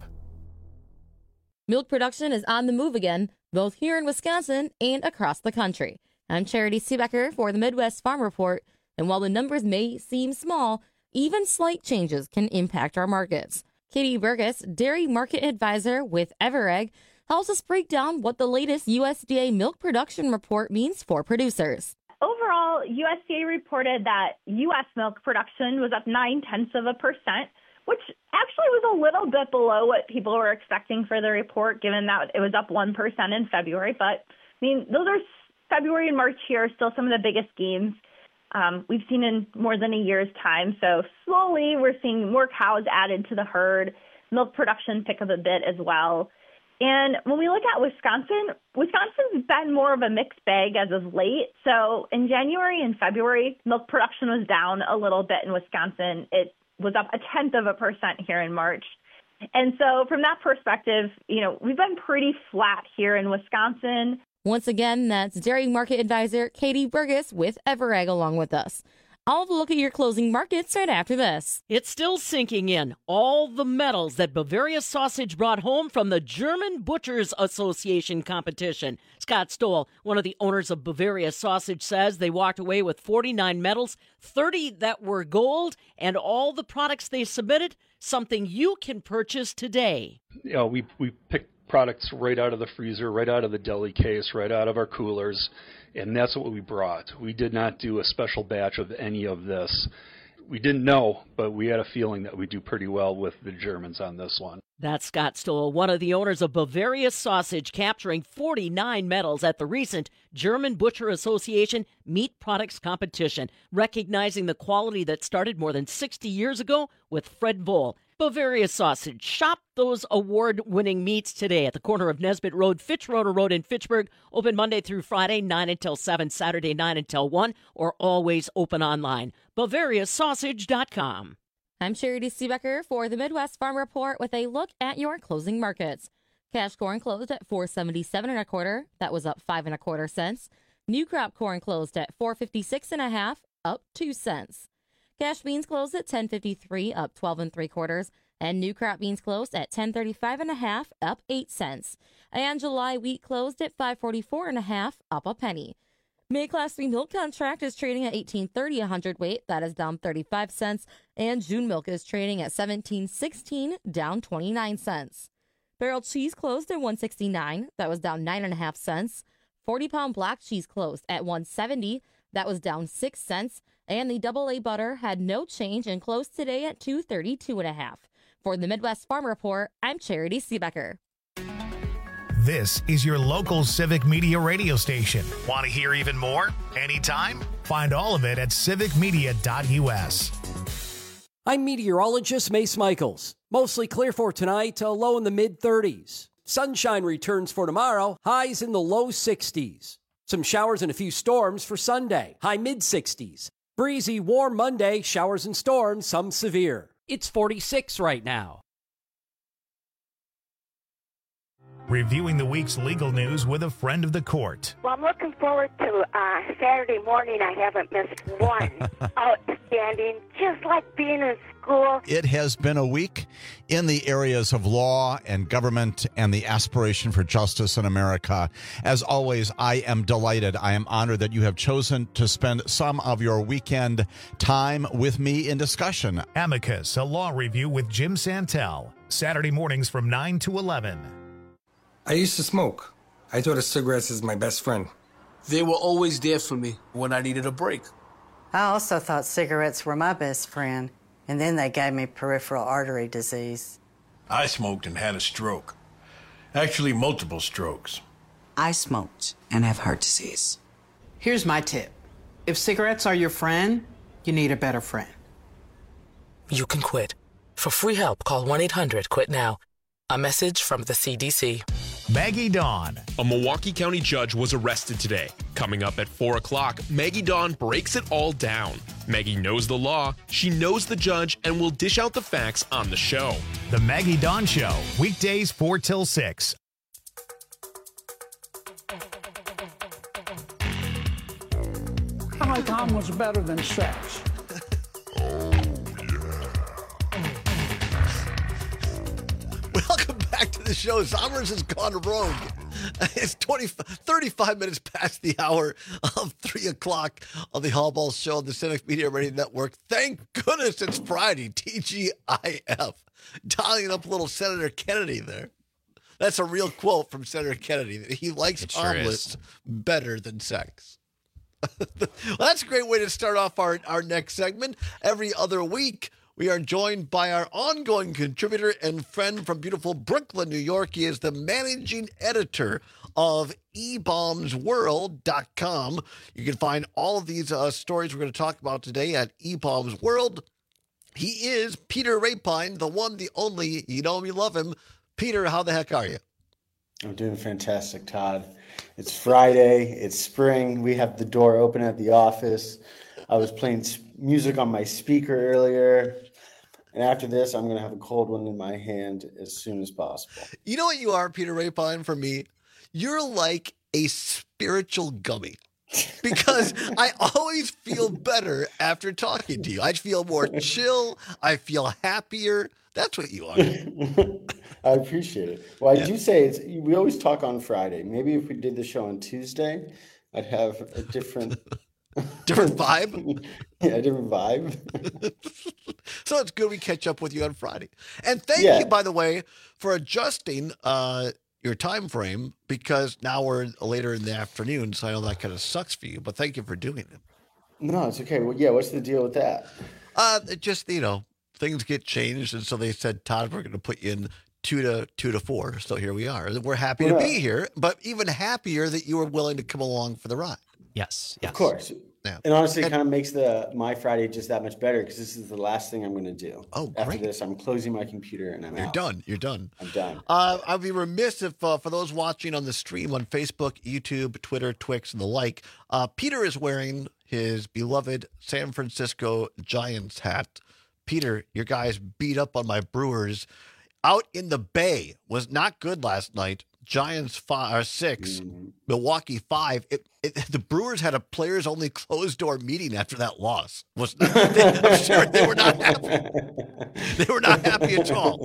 Milk production is on the move again, both here in Wisconsin and across the country. I'm Charity Seebecker for the Midwest Farm Report, and while the numbers may seem small, even slight changes can impact our markets. Katie Burgess, Dairy Market Advisor with Everegg, helps us break down what the latest U S D A milk production report means for producers. Overall, U S D A reported that U S milk production was up nine-tenths of a percent, which actually was a little bit below what people were expecting for the report, given that it was up one percent in February. But, I mean, those are February and March here, still some of the biggest gains um, we've seen in more than a year's time. So slowly we're seeing more cows added to the herd, milk production pick up a bit as well. And when we look at Wisconsin, Wisconsin's been more of a mixed bag as of late. So in January and February, milk production was down a little bit in Wisconsin. It was up a tenth of a percent here in March. And so from that perspective, you know, we've been pretty flat here in Wisconsin. Once again, that's Dairy Market Advisor Katie Burgess with Everegg along with us. I'll have a look at your closing markets right after this. It's still sinking in. All the medals that Bavaria Sausage brought home from the German Butchers Association competition. Scott Stoll, one of the owners of Bavaria Sausage, says they walked away with forty-nine medals, thirty that were gold, and all the products they submitted, something you can purchase today. You know, we, we picked products right out of the freezer, right out of the deli case, right out of our coolers. And that's what we brought. We did not do a special batch of any of this. We didn't know, but we had a feeling that we'd do pretty well with the Germans on this one. That's Scott Stoll, one of the owners of Bavaria Sausage, capturing forty-nine medals at the recent German Butcher Association Meat Products Competition, recognizing the quality that started more than sixty years ago with Fred Voll. Bavaria Sausage. Shop those award-winning meats today at the corner of Nesbitt Road, Fitzroder Road in Fitchburg. Open Monday through Friday, nine until seven, Saturday, nine until one, or always open online. Bavaria Sausage dot com. I'm Charity Seebecker for the Midwest Farm Report with a look at your closing markets. Cash corn closed at four seventy-seven and a quarter. That was up five and a quarter cents. New crop corn closed at four fifty-six and a half, up two cents. Cash beans closed at ten fifty-three, up twelve and three quarters, and new crop beans closed at ten thirty-five and a half, up eight cents. And July wheat closed at five forty-four and a half, up a penny. May Class three milk contract is trading at eighteen thirty a hundredweight, that is down thirty-five cents, and June milk is trading at seventeen sixteen, down twenty-nine cents. Barrel cheese closed at one sixty-nine, that was down nine and a half cents. forty pound black cheese closed at one seventy, that was down six cents. And the double A butter had no change and closed today at two thirty-two and a half. For the Midwest Farm Report, I'm Charity Seebecker. This is your local Civic Media radio station. Want to hear even more? Anytime? Find all of it at civic media dot U S. I'm meteorologist Mace Michaels. Mostly clear for tonight, a low in the mid thirties. Sunshine returns for tomorrow, highs in the low sixties. Some showers and a few storms for Sunday, high mid sixties. Breezy, warm Monday, showers and storms, some severe. It's forty-six right now. Reviewing the week's legal news with a friend of the court. Well, I'm looking forward to uh, Saturday morning. I haven't missed one out in understanding, just like being in school. It has been a week in the areas of law and government and the aspiration for justice in America. As always, I am delighted. I am honored that you have chosen to spend some of your weekend time with me in discussion. Amicus, a law review with Jim Santel. Saturday mornings from nine to eleven. I used to smoke. I thought of cigarettes as my best friend. They were always there for me when I needed a break. I also thought cigarettes were my best friend, and then they gave me peripheral artery disease. I smoked and had a stroke. Actually, multiple strokes. I smoked and have heart disease. Here's my tip. If cigarettes are your friend, you need a better friend. You can quit. For free help, call one eight hundred quit now. A message from the C D C. Maggie Dawn. A Milwaukee County judge was arrested today. Coming up at four o'clock, Maggie Dawn breaks it all down. Maggie knows the law, she knows the judge, and will dish out the facts on the show. The Maggie Dawn Show, weekdays four till six. I like omelets better than sex. Welcome back to the show. Zommers has gone rogue. It's twenty, thirty-five minutes past the hour of three o'clock on the Hallball Show on the Civic Media Radio Network. Thank goodness it's Friday. T G I F. Dialing up a little Senator Kennedy there. That's a real quote from Senator Kennedy. He likes It sure omelets is. better than sex. Well, that's a great way to start off our, our next segment. Every other week, we are joined by our ongoing contributor and friend from beautiful Brooklyn, New York. He is the managing editor of e bombs world dot com. You can find all of these uh, stories we're going to talk about today at eBombsWorld. He is Peter Rapine, the one, the only. You know him, you love him. Peter, how the heck are you? I'm doing fantastic, Todd. It's Friday. It's spring. We have the door open at the office. I was playing s- music on my speaker earlier. And after this, I'm going to have a cold one in my hand as soon as possible. You know what you are, Peter Rapine, for me? You're like a spiritual gummy. Because I always feel better after talking to you. I feel more chill. I feel happier. That's what you are. I appreciate it. Well, I Yeah. do say it's, we always talk on Friday. Maybe if we did the show on Tuesday, I'd have a different... Different vibe? Yeah, a different vibe. So it's good we catch up with you on Friday. And thank Yeah. you, by the way, for adjusting uh, your time frame, because now we're later in the afternoon, so I know that kind of sucks for you, but thank you for doing it. No, it's okay. Well, yeah, what's the deal with that? Uh, it just, you know, things get changed, and so they said, Todd, we're going to put you in two to two to four. So here we are. We're happy to Yeah. be here, but even happier that you were willing to come along for the ride. Yes, Of course. Yeah. And honestly, it kind of makes the my Friday just that much better because this is the last thing I'm going to do. Oh, After great. this, I'm closing my computer and I'm You're out. done. You're done. I'm done. Uh, I'd be remiss if, uh, for those watching on the stream on Facebook, YouTube, Twitter, Twix, and the like, uh, Peter is wearing his beloved San Francisco Giants hat. Peter, your guys beat up on my Brewers out in the Bay. Was not good last night. Giants five or six, Mm-hmm. Milwaukee five. It, it, the Brewers had a players-only closed-door meeting after that loss. Was not, they, I'm sure they were not happy. They were not happy at all.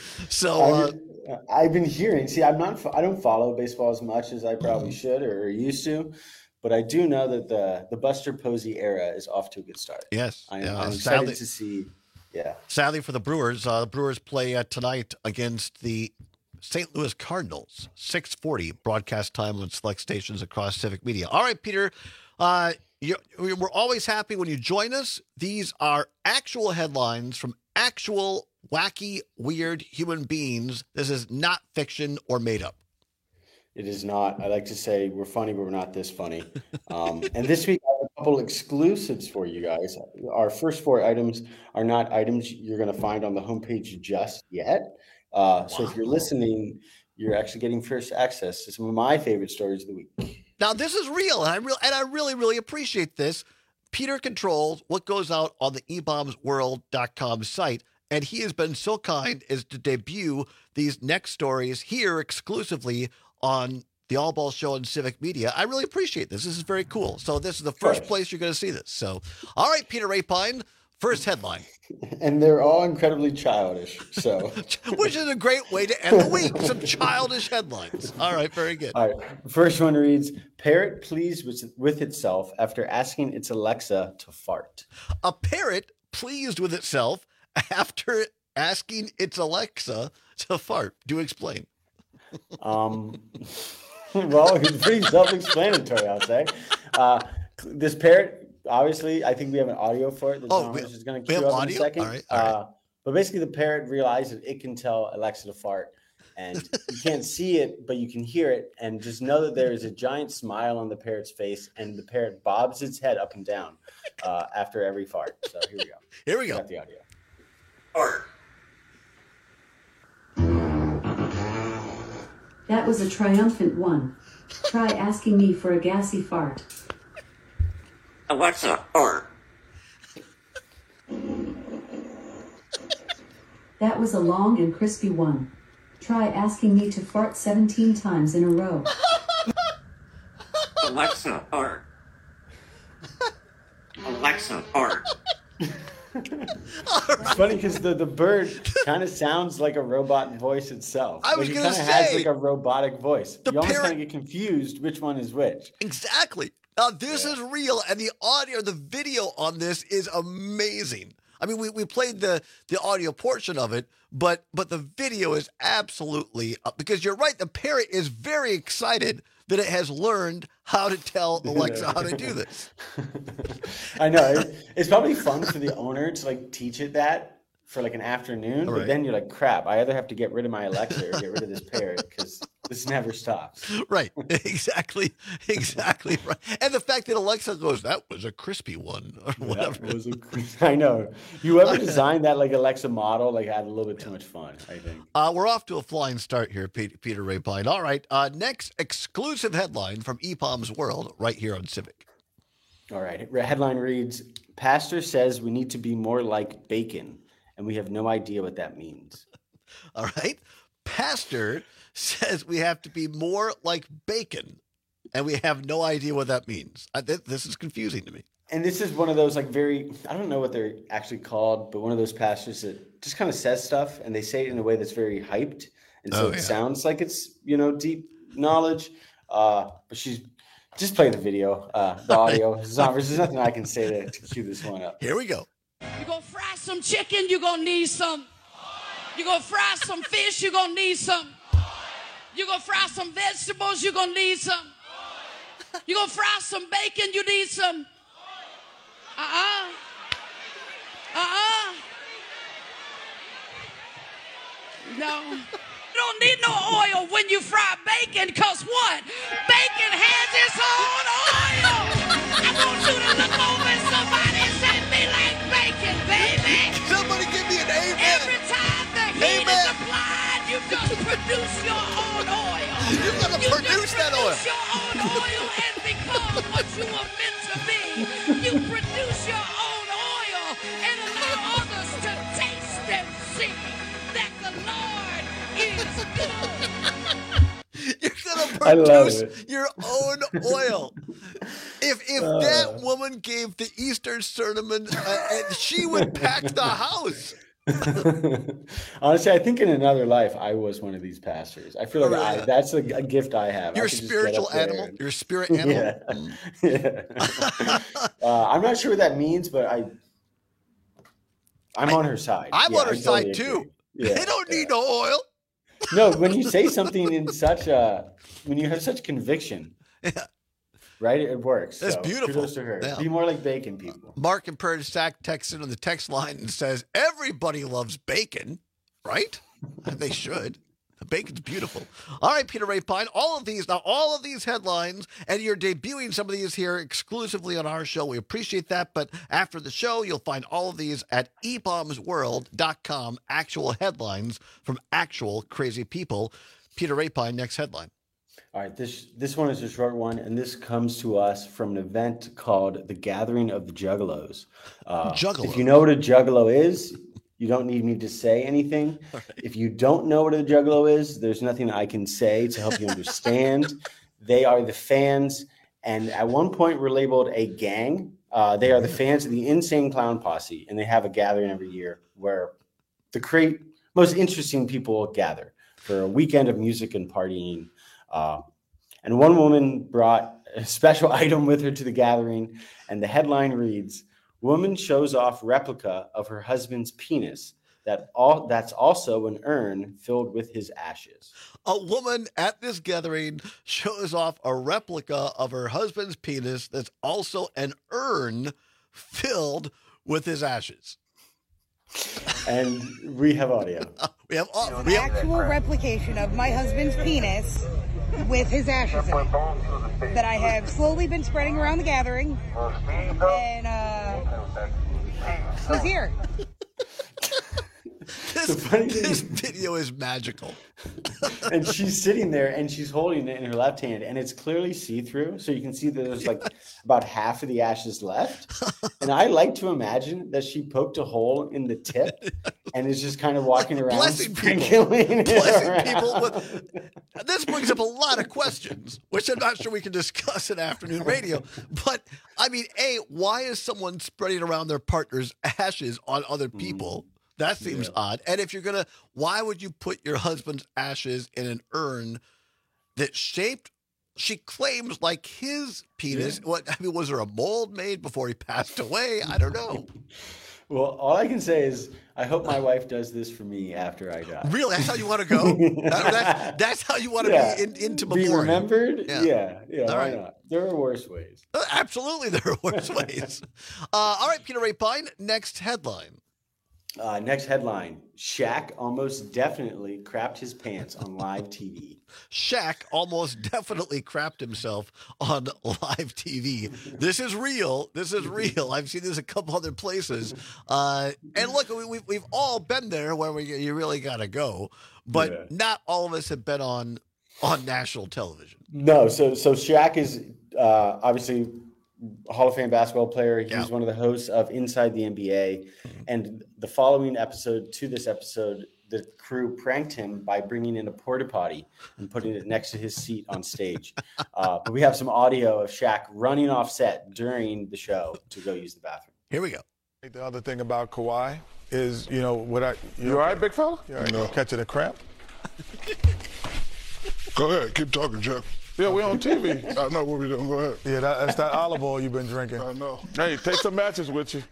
So uh, I, I've been hearing. See, I'm not. I don't follow baseball as much as I probably should or used to, but I do know that the the Buster Posey era is off to a good start. yes, I, yeah, I'm excited sadly, to see. Yeah. sadly for the Brewers, uh, the Brewers play uh, tonight against the Saint Louis Cardinals, six forty broadcast time on select stations across Civic Media. All right, Peter, uh, you, we're always happy when you join us. These are actual headlines from actual wacky, weird human beings. This is not fiction or made up. It is not. I like to say we're funny, but we're not this funny. Um, and this week, I have a couple exclusives for you guys. Our first four items are not items you're going to find on the homepage just yet. Uh, so if you're listening, you're actually getting first access to some of my favorite stories of the week. Now, this is real, and I, re- and I really, really appreciate this. Peter controls what goes out on the e bombs world dot com site, and he has been so kind as to debut these next stories here exclusively on the All Ball Show and Civic Media. I really appreciate this. This is very cool. So this is the first place you're going to see this. So, all right, Peter Rapine, First headline. And they're all incredibly childish. So, which is a great way to end the week. Some childish headlines. All right, very good. All right. First one reads, parrot pleased with, with itself after asking its Alexa to fart. A parrot pleased with itself after asking its Alexa to fart. Do explain. Um, well, it's pretty self-explanatory, I'll say. Uh, this parrot, obviously, I think we have an audio for it. The oh, we, is going to we queue have up audio? in a second. All right, all right. Uh, but basically, the parrot realized that it can tell Alexa to fart. And you can't see it, but you can hear it. And just know that there is a giant smile on the parrot's face, and the parrot bobs its head up and down uh, after every fart. So here we go. Here we go. Got the audio. Fart. That was a triumphant one. Try asking me for a gassy fart. Alexa, fart. That was a long and crispy one. Try asking me to fart seventeen times in a row. Alexa, fart. Alexa, fart. It's funny because the, the bird kind of sounds like a robot voice itself. I was like going to say. It say. kind of has like a robotic voice. The you almost parrot- kind of get confused which one is which. Exactly. Now, this Yeah. is real, and the audio, the video on this is amazing. I mean, we, we played the, the audio portion of it, but but the video is absolutely uh, because you're right. The parrot is very excited that it has learned how to tell Alexa how to do this. I know. It, it's probably fun for the owner to like teach it that for like an afternoon, All but right. then you're like, crap, I either have to get rid of my Alexa or get rid of this parrot because this never stops. Right. Exactly. Exactly right. And the fact that Alexa goes, that was a crispy one or whatever. That was a, I know. Whoever designed that like Alexa model like had a little bit too much fun, I think. Uh, we're off to a flying start here, Peter, Peter Rapine. All right. Uh, next exclusive headline from E P O M's World right here on Civic. All right. Headline reads, Pastor says we need to be more like bacon, and we have no idea what that means. All right. Pastor says we have to be more like bacon, and we have no idea what that means. I, th- this is confusing to me. And this is one of those like very, I don't know what they're actually called, but one of those pastors that just kind of says stuff and they say it in a way that's very hyped. And so Oh, it yeah. sounds like it's, you know, deep knowledge. Uh, but she's just play the video, uh, the audio. There's not- there's nothing I can say to, to cue this one up. Here we go. You're going to fry some chicken, you're going to need some. You're going to fry some fish, you're going to need some. You're going to fry some vegetables, you're going to need some. You're going to fry some bacon, you need some. Uh-uh. Uh-uh. No. You don't need no oil when you fry bacon, because what? Bacon has its own oil. I want you to look over at somebody and say, me like bacon, baby. Somebody give me an amen. Every time the heat Amen. is applied, you just produce your own oil. You've got to You produce just that oil. produce your own oil and become what you were meant to be. You produce your own oil and allow others to taste and see that the Lord is good. You're going to I love produce it. your own oil. If if Uh. that woman gave the Easter sermon, uh, and she would pack the house. Honestly, I think in another life, I was one of these pastors. I feel like Oh, I, yeah. that's a, a gift I have. I Your could just get spiritual up there animal. and- Your spirit animal. Yeah. Yeah. uh, I'm not sure what that means, but I, I'm I- on her side. I'm Yeah, on her I side totally too. agree. Yeah, they don't yeah. need no oil. No, when you say something in such a, when you have such conviction, Yeah. right? It works. That's So, beautiful. Kudos to her. Yeah. Be more like bacon, people. Mark and Prairie Stack texts in on the text line and says, everybody loves bacon, right? They should. The bacon's beautiful. All right, Peter Rapine, all of these, now all of these headlines, and you're debuting some of these here exclusively on our show. We appreciate that, but after the show, you'll find all of these at e bombs world dot com, actual headlines from actual crazy people. Peter Rapine, next headline. All right, this this one is a short one, and this comes to us from an event called the Gathering of the Juggalos. Uh, Juggalos. If you know what a juggalo is, you don't need me to say anything. Right. If you don't know what a juggalo is, there's nothing I can say to help you understand. They are the fans, and at one point were labeled a gang Uh, they are the fans of the Insane Clown Posse, and they have a gathering every year where the great, most interesting people gather for a weekend of music and partying. Uh, and one woman brought a special item with her to the gathering, and the headline reads, "Woman shows off replica of her husband's penis. That all that's also an urn filled with his ashes." A woman at this gathering shows off a replica of her husband's penis that's also an urn filled with his ashes. And we have audio. we have An we have- actual replication of my husband's penis with his ashes in it that I have slowly been spreading around the gathering, and uh, was here. This, this video is magical. And she's sitting there and she's holding it in her left hand, and it's clearly see-through, so you can see that there's like about half of the ashes left. And I like to imagine that she poked a hole in the tip and is just kind of walking around blessing sprinkling people. it Blessing around. people with, this brings up a lot of questions, which I'm not sure we can discuss in afternoon radio. But I mean, A, why is someone spreading around their partner's ashes on other people? Mm. That seems yeah. odd. And if you're going to, why would you put your husband's ashes in an urn that's shaped, she claims, like his penis? Yeah. What, I mean, was there a mold made before he passed away? I don't know. Well, all I can say is I hope my wife does this for me after I die. Really? That's how you want to go? that, that's, that's how you want to yeah. be in, into memoriam? Be remembered? Yeah. Yeah. yeah all why right. not? There are worse ways. Uh, absolutely, there are worse ways. Uh, all right, Peter Rapine, next headline. Uh, next headline, Shaq almost definitely crapped his pants on live T V. Shaq almost definitely crapped himself on live T V. This is real. This is real. I've seen this a couple other places. Uh, and look, we, we've, we've all been there where we, you really got to go. But yeah. not all of us have been on on national television. No, so so Shaq is uh, obviously Hall of Fame basketball player. He yeah. was one of the hosts of Inside the N B A. Mm-hmm. And the following episode to this episode, the crew pranked him by bringing in a porta potty and putting it next to his seat on stage. uh, but we have some audio of Shaq running off set during the show to go use the bathroom. Here we go. The other thing about Kawhi is, you know, what I... You, you all right, big fella? You all right, no. Catching a cramp? Go ahead. Keep talking, Jeff. Yeah, we're on T V. I know what we're doing. Go ahead. Yeah, that, that's that olive oil you've been drinking. I know. Hey, take some matches with you.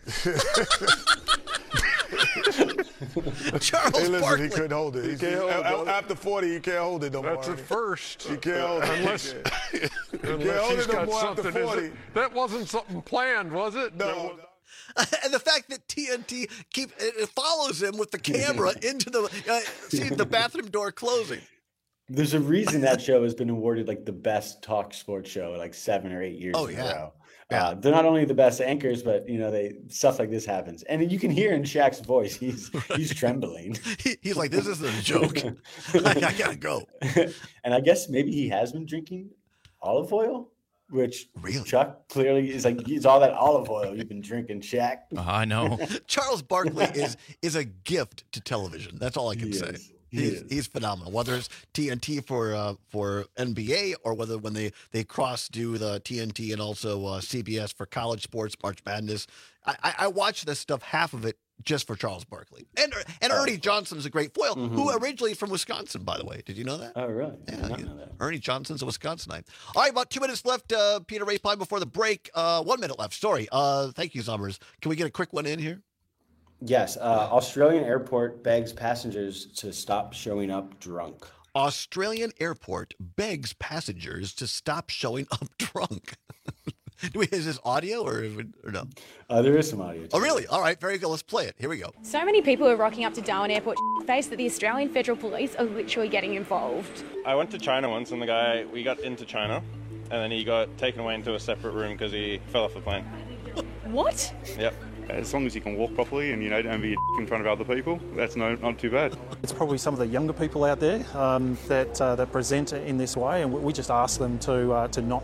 Charles hey, listen, Barkley. He couldn't hold it. He can't hold it. After forty, he can't hold it no more. That's a first. He can't hold it. Unless, he can't, unless he can't hold he's it no got more something. after forty. It, that wasn't something planned, was it? No. And the fact that T N T keep it follows him with the camera into the uh, see the bathroom door closing. There's a reason that show has been awarded like the best talk sports show like seven or eight years oh, in yeah. a row. Yeah. Uh, they're not only the best anchors, but you know they stuff like this happens, and you can hear in Shaq's voice he's right. he's trembling. he, he's like, "This isn't a joke. I, I gotta go." And I guess maybe he has been drinking olive oil, which really? Chuck clearly is like it's all that olive oil you've been drinking, Shaq. Uh, I know. Charles Barkley is is a gift to television. That's all I can he say. Is. He's, he's phenomenal. Whether it's T N T for uh, for N B A or whether when they, they cross do the T N T and also uh, C B S for college sports, March Madness. I, I, I watch this stuff, half of it, just for Charles Barkley. And and oh. Ernie Johnson's a great foil, mm-hmm. who originally from Wisconsin, by the way. Did you know that? Oh, really? Yeah, I did not know that. Ernie Johnson's a Wisconsinite. All right, about two minutes left, uh, Peter Rapine, before the break. Uh, one minute left. Sorry. Uh, thank you, Summers. Can we get a quick one in here? Yes. Uh, Australian airport begs passengers to stop showing up drunk. Australian airport begs passengers to stop showing up drunk. Do we, is this audio or, or no? Uh, there is some audio. Too. Oh, really? All right. Very good. Let's play it. Here we go. So many people are rocking up to Darwin Airport face that the Australian Federal Police are literally getting involved. I went to China once and the guy, we got into China and then he got taken away into a separate room because he fell off the plane. What? Yep. As long as you can walk properly and, you know, don't be a in front of other people, that's no, not too bad. It's probably some of the younger people out there um, that uh, that present in this way, and we just ask them to uh, to not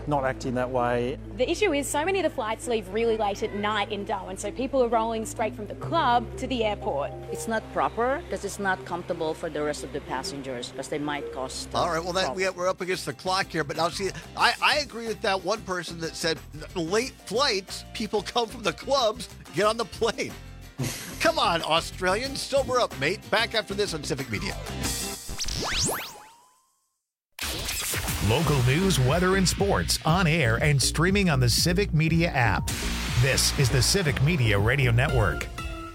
not acting that way. The issue is so many of the flights leave really late at night in Darwin, so people are rolling straight from the club to the airport. It's not proper because it's not comfortable for the rest of the passengers because they might cause. All right, well, that, we, we're up against the clock here, but now see, I, I agree with that one person that said late flights, people come from the clubs, get on the plane. Come on, Australians, sober up, mate. Back after this on Civic Media. Local news, weather, and sports on air and streaming on the Civic Media app. This is the Civic Media Radio Network.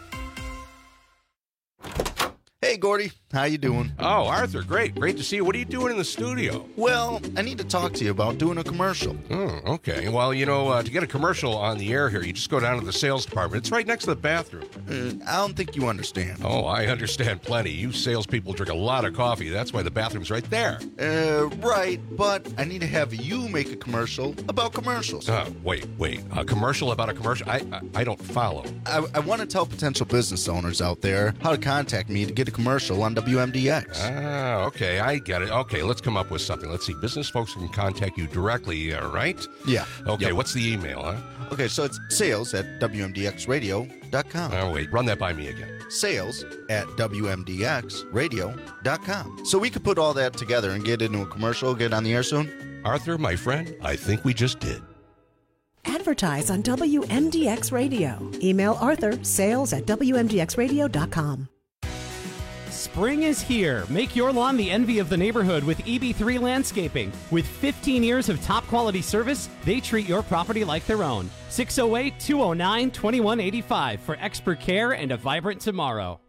Hey, Gordy. How you doing? Oh, Arthur, great. Great to see you. What are you doing in the studio? Well, I need to talk to you about doing a commercial. Oh, okay. Well, you know, uh, to get a commercial on the air here, you just go down to the sales department. It's right next to the bathroom. Uh, I don't think you understand. Oh, I understand plenty. You salespeople drink a lot of coffee. That's why the bathroom's right there. Uh, right, but I need to have you make a commercial about commercials. Uh, wait, wait. A commercial about a commercial? I I, I don't follow. I, I want to tell potential business owners out there how to contact me to get a commercial on W M D X. Ah, okay, I get it. Okay, let's come up with something. Let's see. Business folks can contact you directly, uh, right? Yeah. Okay, yep. What's the email, huh? Okay, so it's sales at W M D X radio dot com. Oh, wait, run that by me again. Sales at W M D X radio dot com. So we could put all that together and get into a commercial, get on the air soon? Arthur, my friend, I think we just did. Advertise on W M D X Radio. Email Arthur, sales at W M D X radio dot com. Spring is here. Make your lawn the envy of the neighborhood with E B three Landscaping. With fifteen years of top quality service, they treat your property like their own. six oh eight, two oh nine, two one eight five for expert care and a vibrant tomorrow.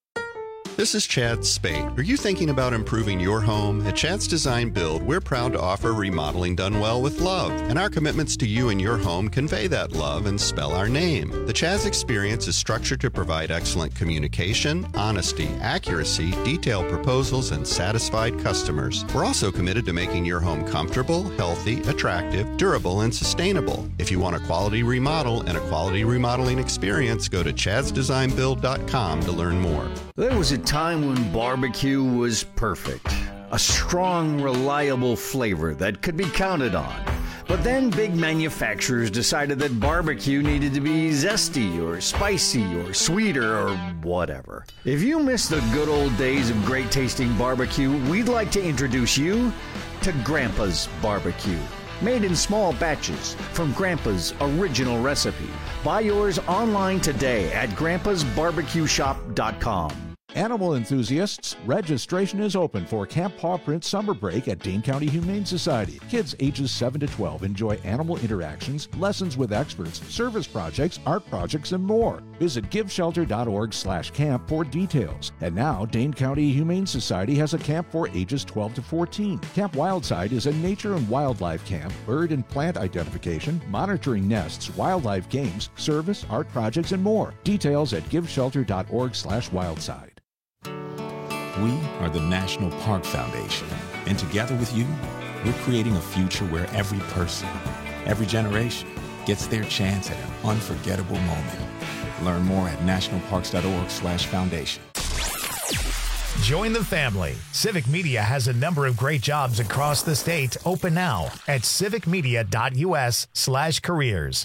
This is Chad Spate. Are you thinking about improving your home? At Chad's Design Build, we're proud to offer remodeling done well with love. And our commitments to you and your home convey that love and spell our name. The Chad's experience is structured to provide excellent communication, honesty, accuracy, detailed proposals, and satisfied customers. We're also committed to making your home comfortable, healthy, attractive, durable, and sustainable. If you want a quality remodel and a quality remodeling experience, go to chads design build dot com to learn more. There was a time when barbecue was perfect. A strong, reliable flavor that could be counted on. But then big manufacturers decided that barbecue needed to be zesty or spicy or sweeter or whatever. If you miss the good old days of great tasting barbecue, we'd like to introduce you to Grandpa's Barbecue. Made in small batches from Grandpa's original recipe. Buy yours online today at grandpas barbecue shop dot com. Animal enthusiasts, registration is open for Camp Paw Print Summer Break at Dane County Humane Society. Kids ages seven to twelve enjoy animal interactions, lessons with experts, service projects, art projects, and more. Visit giveshelter.org slash camp for details. And now, Dane County Humane Society has a camp for ages twelve to fourteen. Camp Wildside is a nature and wildlife camp, bird and plant identification, monitoring nests, wildlife games, service, art projects, and more. Details at giveshelter.org slash wildside. We are the National Park Foundation, and together with you, we're creating a future where every person, every generation, gets their chance at an unforgettable moment. Learn more at nationalparks.org slash foundation. Join the family. Civic Media has a number of great jobs across the state open now at civicmedia.us slash careers.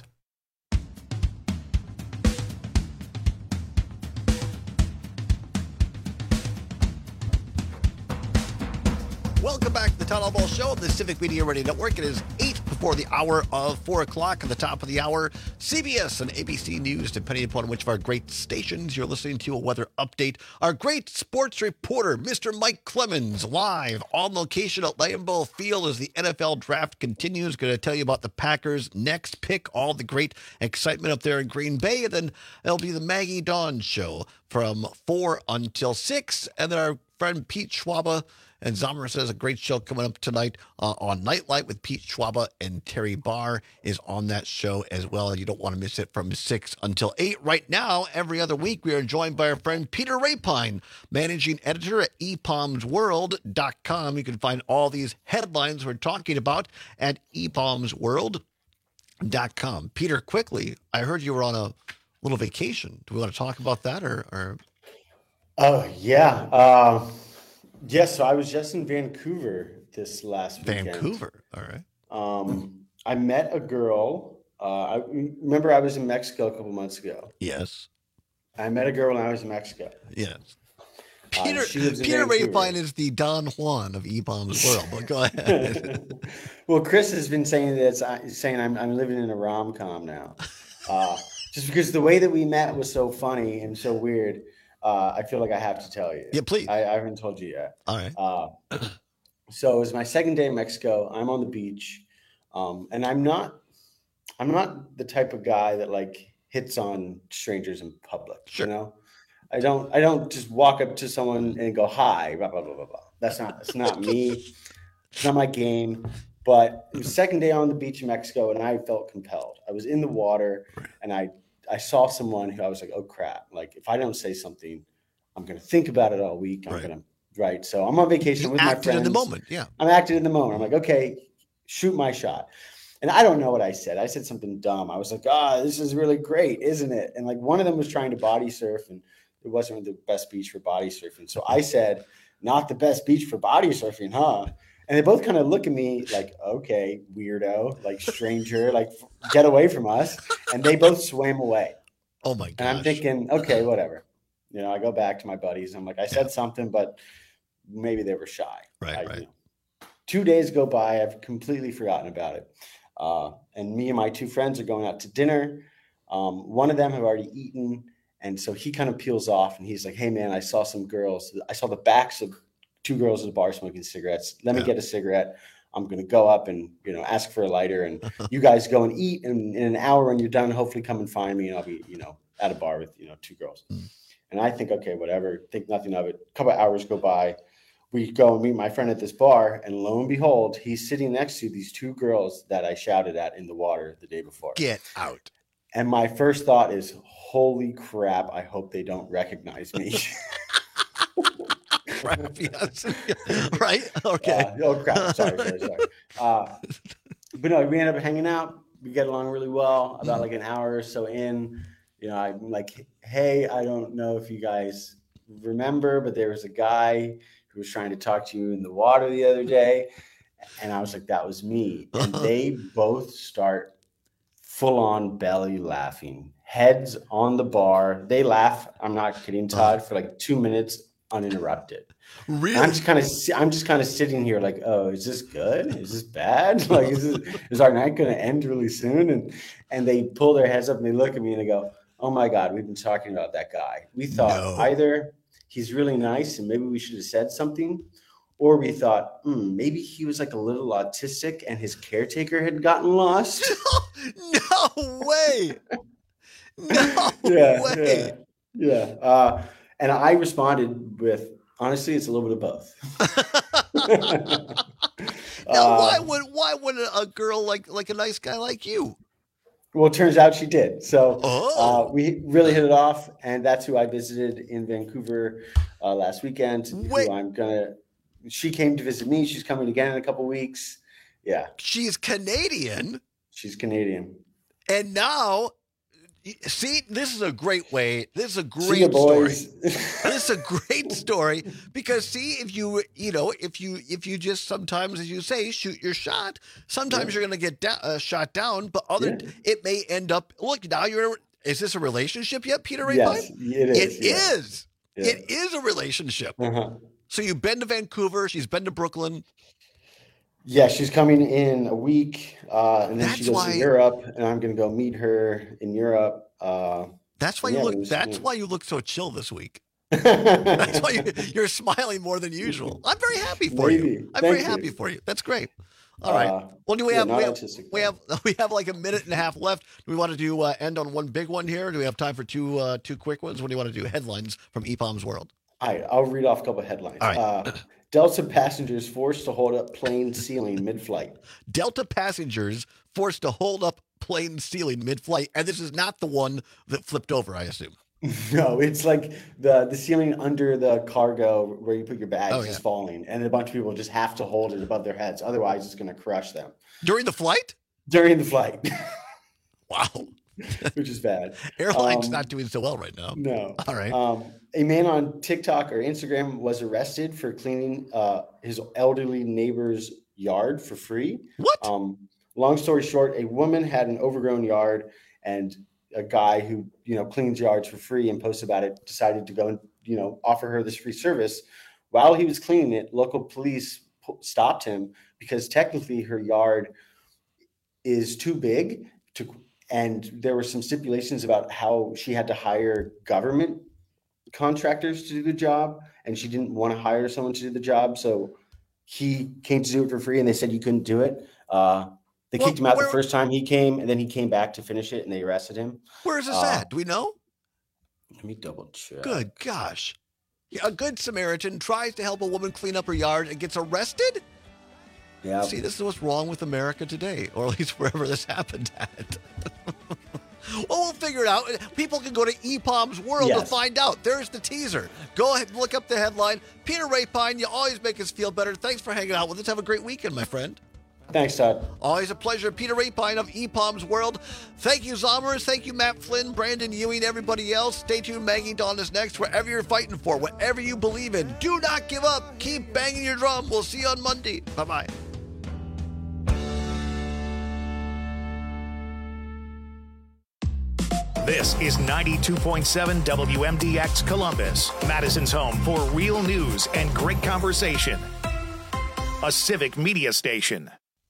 Welcome back to the Town Hall Ball Show of the Civic Media Radio Network. It is eight before the hour of four o'clock. At the top of the hour, C B S and A B C News, depending upon which of our great stations you're listening to, a weather update. Our great sports reporter, Mister Mike Clemens, live on location at Lambeau Field as the N F L draft continues. Going to tell you about the Packers' next pick, all the great excitement up there in Green Bay. And then it'll be the Maggie Dawn Show from four until six. And then our friend Pete Schwaba and Zomer says a great show coming up tonight uh, on Nightlight with Pete Schwaba, and Terry Barr is on that show as well. And you don't want to miss it from six until eight. Right now, every other week, we are joined by our friend Peter Rapine, managing editor at e palms world dot com. You can find all these headlines we're talking about at e palms world dot com. Peter, quickly, I heard you were on a little vacation. Do we want to talk about that or? or... Oh, yeah. Uh... Yes, so I was just in Vancouver this last weekend. Vancouver, all right. Um, I met a girl. Uh, I remember I was in Mexico a couple months ago. Yes. I met a girl when I was in Mexico. Yes. Uh, Peter, she lives in Peter Vancouver. Rapine is the Don Juan of E-Bomb's world, but go ahead. Well, Chris has been saying that, saying I'm, I'm living in a rom-com now. Uh, just because the way that we met was so funny and so weird, uh, I feel like I have to tell you. Yeah, please. I, I haven't told you yet. All right. Uh, so it was my second day in Mexico. I'm on the beach, um, and I'm not, I'm not the type of guy that like hits on strangers in public. Sure. You know, I don't, I don't just walk up to someone and go hi, blah blah blah blah blah. That's not, that's not me. It's not my game. But it was the second day on the beach in Mexico, and I felt compelled. I was in the water, and I, I saw someone who I was like, oh crap! Like if I don't say something, I'm gonna think about it all week. I'm Right. gonna right. So I'm on vacation You with my acted friends. in the moment, yeah. I'm acting in the moment. I'm like, okay, shoot my shot. And I don't know what I said. I said something dumb. I was like, ah, this is really great, isn't it? And like one of them was trying to body surf, and it wasn't the best beach for body surfing. So I said, not the best beach for body surfing, huh? And they both kind of look at me like, okay, weirdo, like stranger, like get away from us. And they both swam away. Oh my gosh. And I'm thinking, okay, whatever. You know, I go back to my buddies. I'm like, I said something, but maybe they were shy. Right, I, right. you know. Two days go by. I've completely forgotten about it. Uh, and me and my two friends are going out to dinner. Um, one of them have already eaten. And so he kind of peels off and he's like, hey, man, I saw some girls. I saw the backs of two girls at the bar smoking cigarettes. Let me Yeah. get a cigarette. I'm going to go up and, you know, ask for a lighter, and you guys go and eat. And in an hour when you're done, hopefully come and find me, and I'll be, you know, at a bar with, you know, two girls. Mm. And I think, okay, whatever, think nothing of it. A couple of hours go by. We go and meet my friend at this bar, and lo and behold, he's sitting next to these two girls that I shouted at in the water the day before. Get out. And my first thought is, holy crap, I hope they don't recognize me. Crap, yes. Right? Okay. Uh, oh, crap. Sorry, sorry, sorry. Uh, but no, we end up hanging out. We get along really well. About like an hour or so in, you know, I'm like, hey, I don't know if you guys remember, but there was a guy who was trying to talk to you in the water the other day. And I was like, that was me. And they both start full on belly laughing, heads on the bar. They laugh. I'm not kidding, Todd, for like two minutes uninterrupted. Really? I'm just kind of, I'm just kind of sitting here like, oh, is this good? Is this bad? Like, is this, is our night going to end really soon? And, and they pull their heads up and they look at me and they go, oh my God, we've been talking about that guy. We thought No. either he's really nice and maybe we should have said something, or we thought, hmm, maybe he was like a little autistic and his caretaker had gotten lost. No way. No yeah, way. yeah, yeah. Uh, and I responded with, honestly, it's a little bit of both. Now, Uh, why would why would a girl like like a nice guy like you? Well, it turns out she did. So Oh. uh, we really hit it off, and that's who I visited in Vancouver uh, last weekend. Wait. Who I'm gonna. She came to visit me. She's coming again in a couple weeks. Yeah, She's Canadian, she's Canadian. and now, see, this is a great way. This is a See great ya, story. boys. This is a great story because see, if you you know if you if you just sometimes, as you say, shoot your shot, sometimes Yeah. you're going to get da- uh, shot down, but other Yeah. it may end up. Look, now you're. Is this a relationship yet, Peter Rapine? Yes, it is. It yeah. is. Yeah. It is a relationship. Uh-huh. So you've been to Vancouver. She's been to Brooklyn. Yeah, she's coming in a week, uh, and then she That's goes why- to Europe, and I'm gonna go meet her in Europe. Uh, That's why yeah, you it look. was- That's yeah. why you look so chill this week. That's why you, you're smiling more than usual. I'm very happy for you. Maybe. I'm Thank very you. happy for you. That's great. All right. Uh, Well, do we yeah, have not we have, autistic, we have we have like a minute and a half left? Do we want to do uh, end on one big one here? Do we have time for two uh, two quick ones? What do you want to do? Headlines from E P O M's world. All right, I'll read off a couple of headlines. All right. Uh, Delta passengers forced to hold up plane ceiling mid-flight. Delta passengers forced to hold up plane ceiling mid-flight, and this is not the one that flipped over, I assume. No, it's like the the ceiling under the cargo where you put your bags Oh, is yeah. falling, and a bunch of people just have to hold it above their heads. Otherwise, it's going to crush them During the flight? during the flight, Wow. which is bad. Airline's Um, not doing so well right now. No. All right. Um, a man on TikTok or Instagram was arrested for cleaning uh, his elderly neighbor's yard for free. What? Um, Long story short, a woman had an overgrown yard, and a guy who, you know, cleans yards for free and posts about it decided to go and, you know, offer her this free service. While he was cleaning it, local police stopped him because technically her yard is too big to, and there were some stipulations about how she had to hire government contractors to do the job, and she didn't want to hire someone to do the job. So he came to do it for free, and they said you couldn't do it. Uh, they Well, kicked him out where- the first time he came, and then he came back to finish it, and they arrested him. Where is this Uh, at? Do we know? Let me double check. Good gosh. Yeah, a good Samaritan tries to help a woman clean up her yard and gets arrested? Yeah. See, this is what's wrong with America today, or at least wherever this happened at. Well, we'll figure it out. People can go to E P O M's World to Yes. find out. There's the teaser. Go ahead and look up the headline. Peter Rapine, you always make us feel better. Thanks for hanging out with us. Have a great weekend, my friend. Thanks, Todd. Always a pleasure. Peter Rapine of E P O M's World. Thank you, Zommers. Thank you, Matt Flynn, Brandon Ewing, everybody else. Stay tuned. Maggie Dawn is next. Wherever you're fighting for, whatever you believe in, do not give up. Keep banging your drum. We'll see you on Monday. Bye-bye. This is ninety-two point seven W M D X Columbus, Madison's home for real news and great conversation. A civic media station.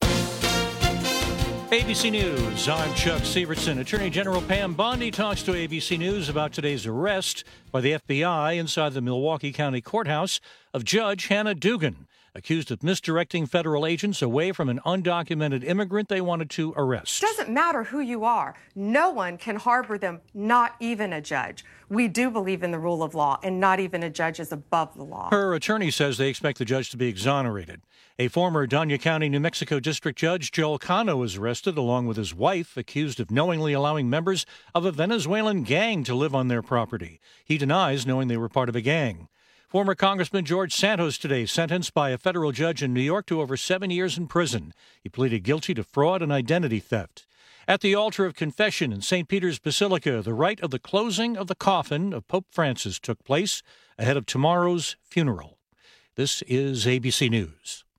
A B C News, I'm Chuck Severson. Attorney General Pam Bondi talks to A B C News about today's arrest by the F B I inside the Milwaukee County Courthouse of Judge Hannah Dugan, accused of misdirecting federal agents away from an undocumented immigrant they wanted to arrest. Doesn't matter who you are. No one can harbor them, not even a judge. We do believe in the rule of law, and not even a judge is above the law. Her attorney says they expect the judge to be exonerated. A former Dania County, New Mexico District Judge, Joel Cano, was arrested along with his wife, accused of knowingly allowing members of a Venezuelan gang to live on their property. He denies knowing they were part of a gang. Former Congressman George Santos today sentenced by a federal judge in New York to over seven years in prison. He pleaded guilty to fraud and identity theft. At the altar of confession in Saint Peter's Basilica, the rite of the closing of the coffin of Pope Francis took place ahead of tomorrow's funeral. This is A B C News.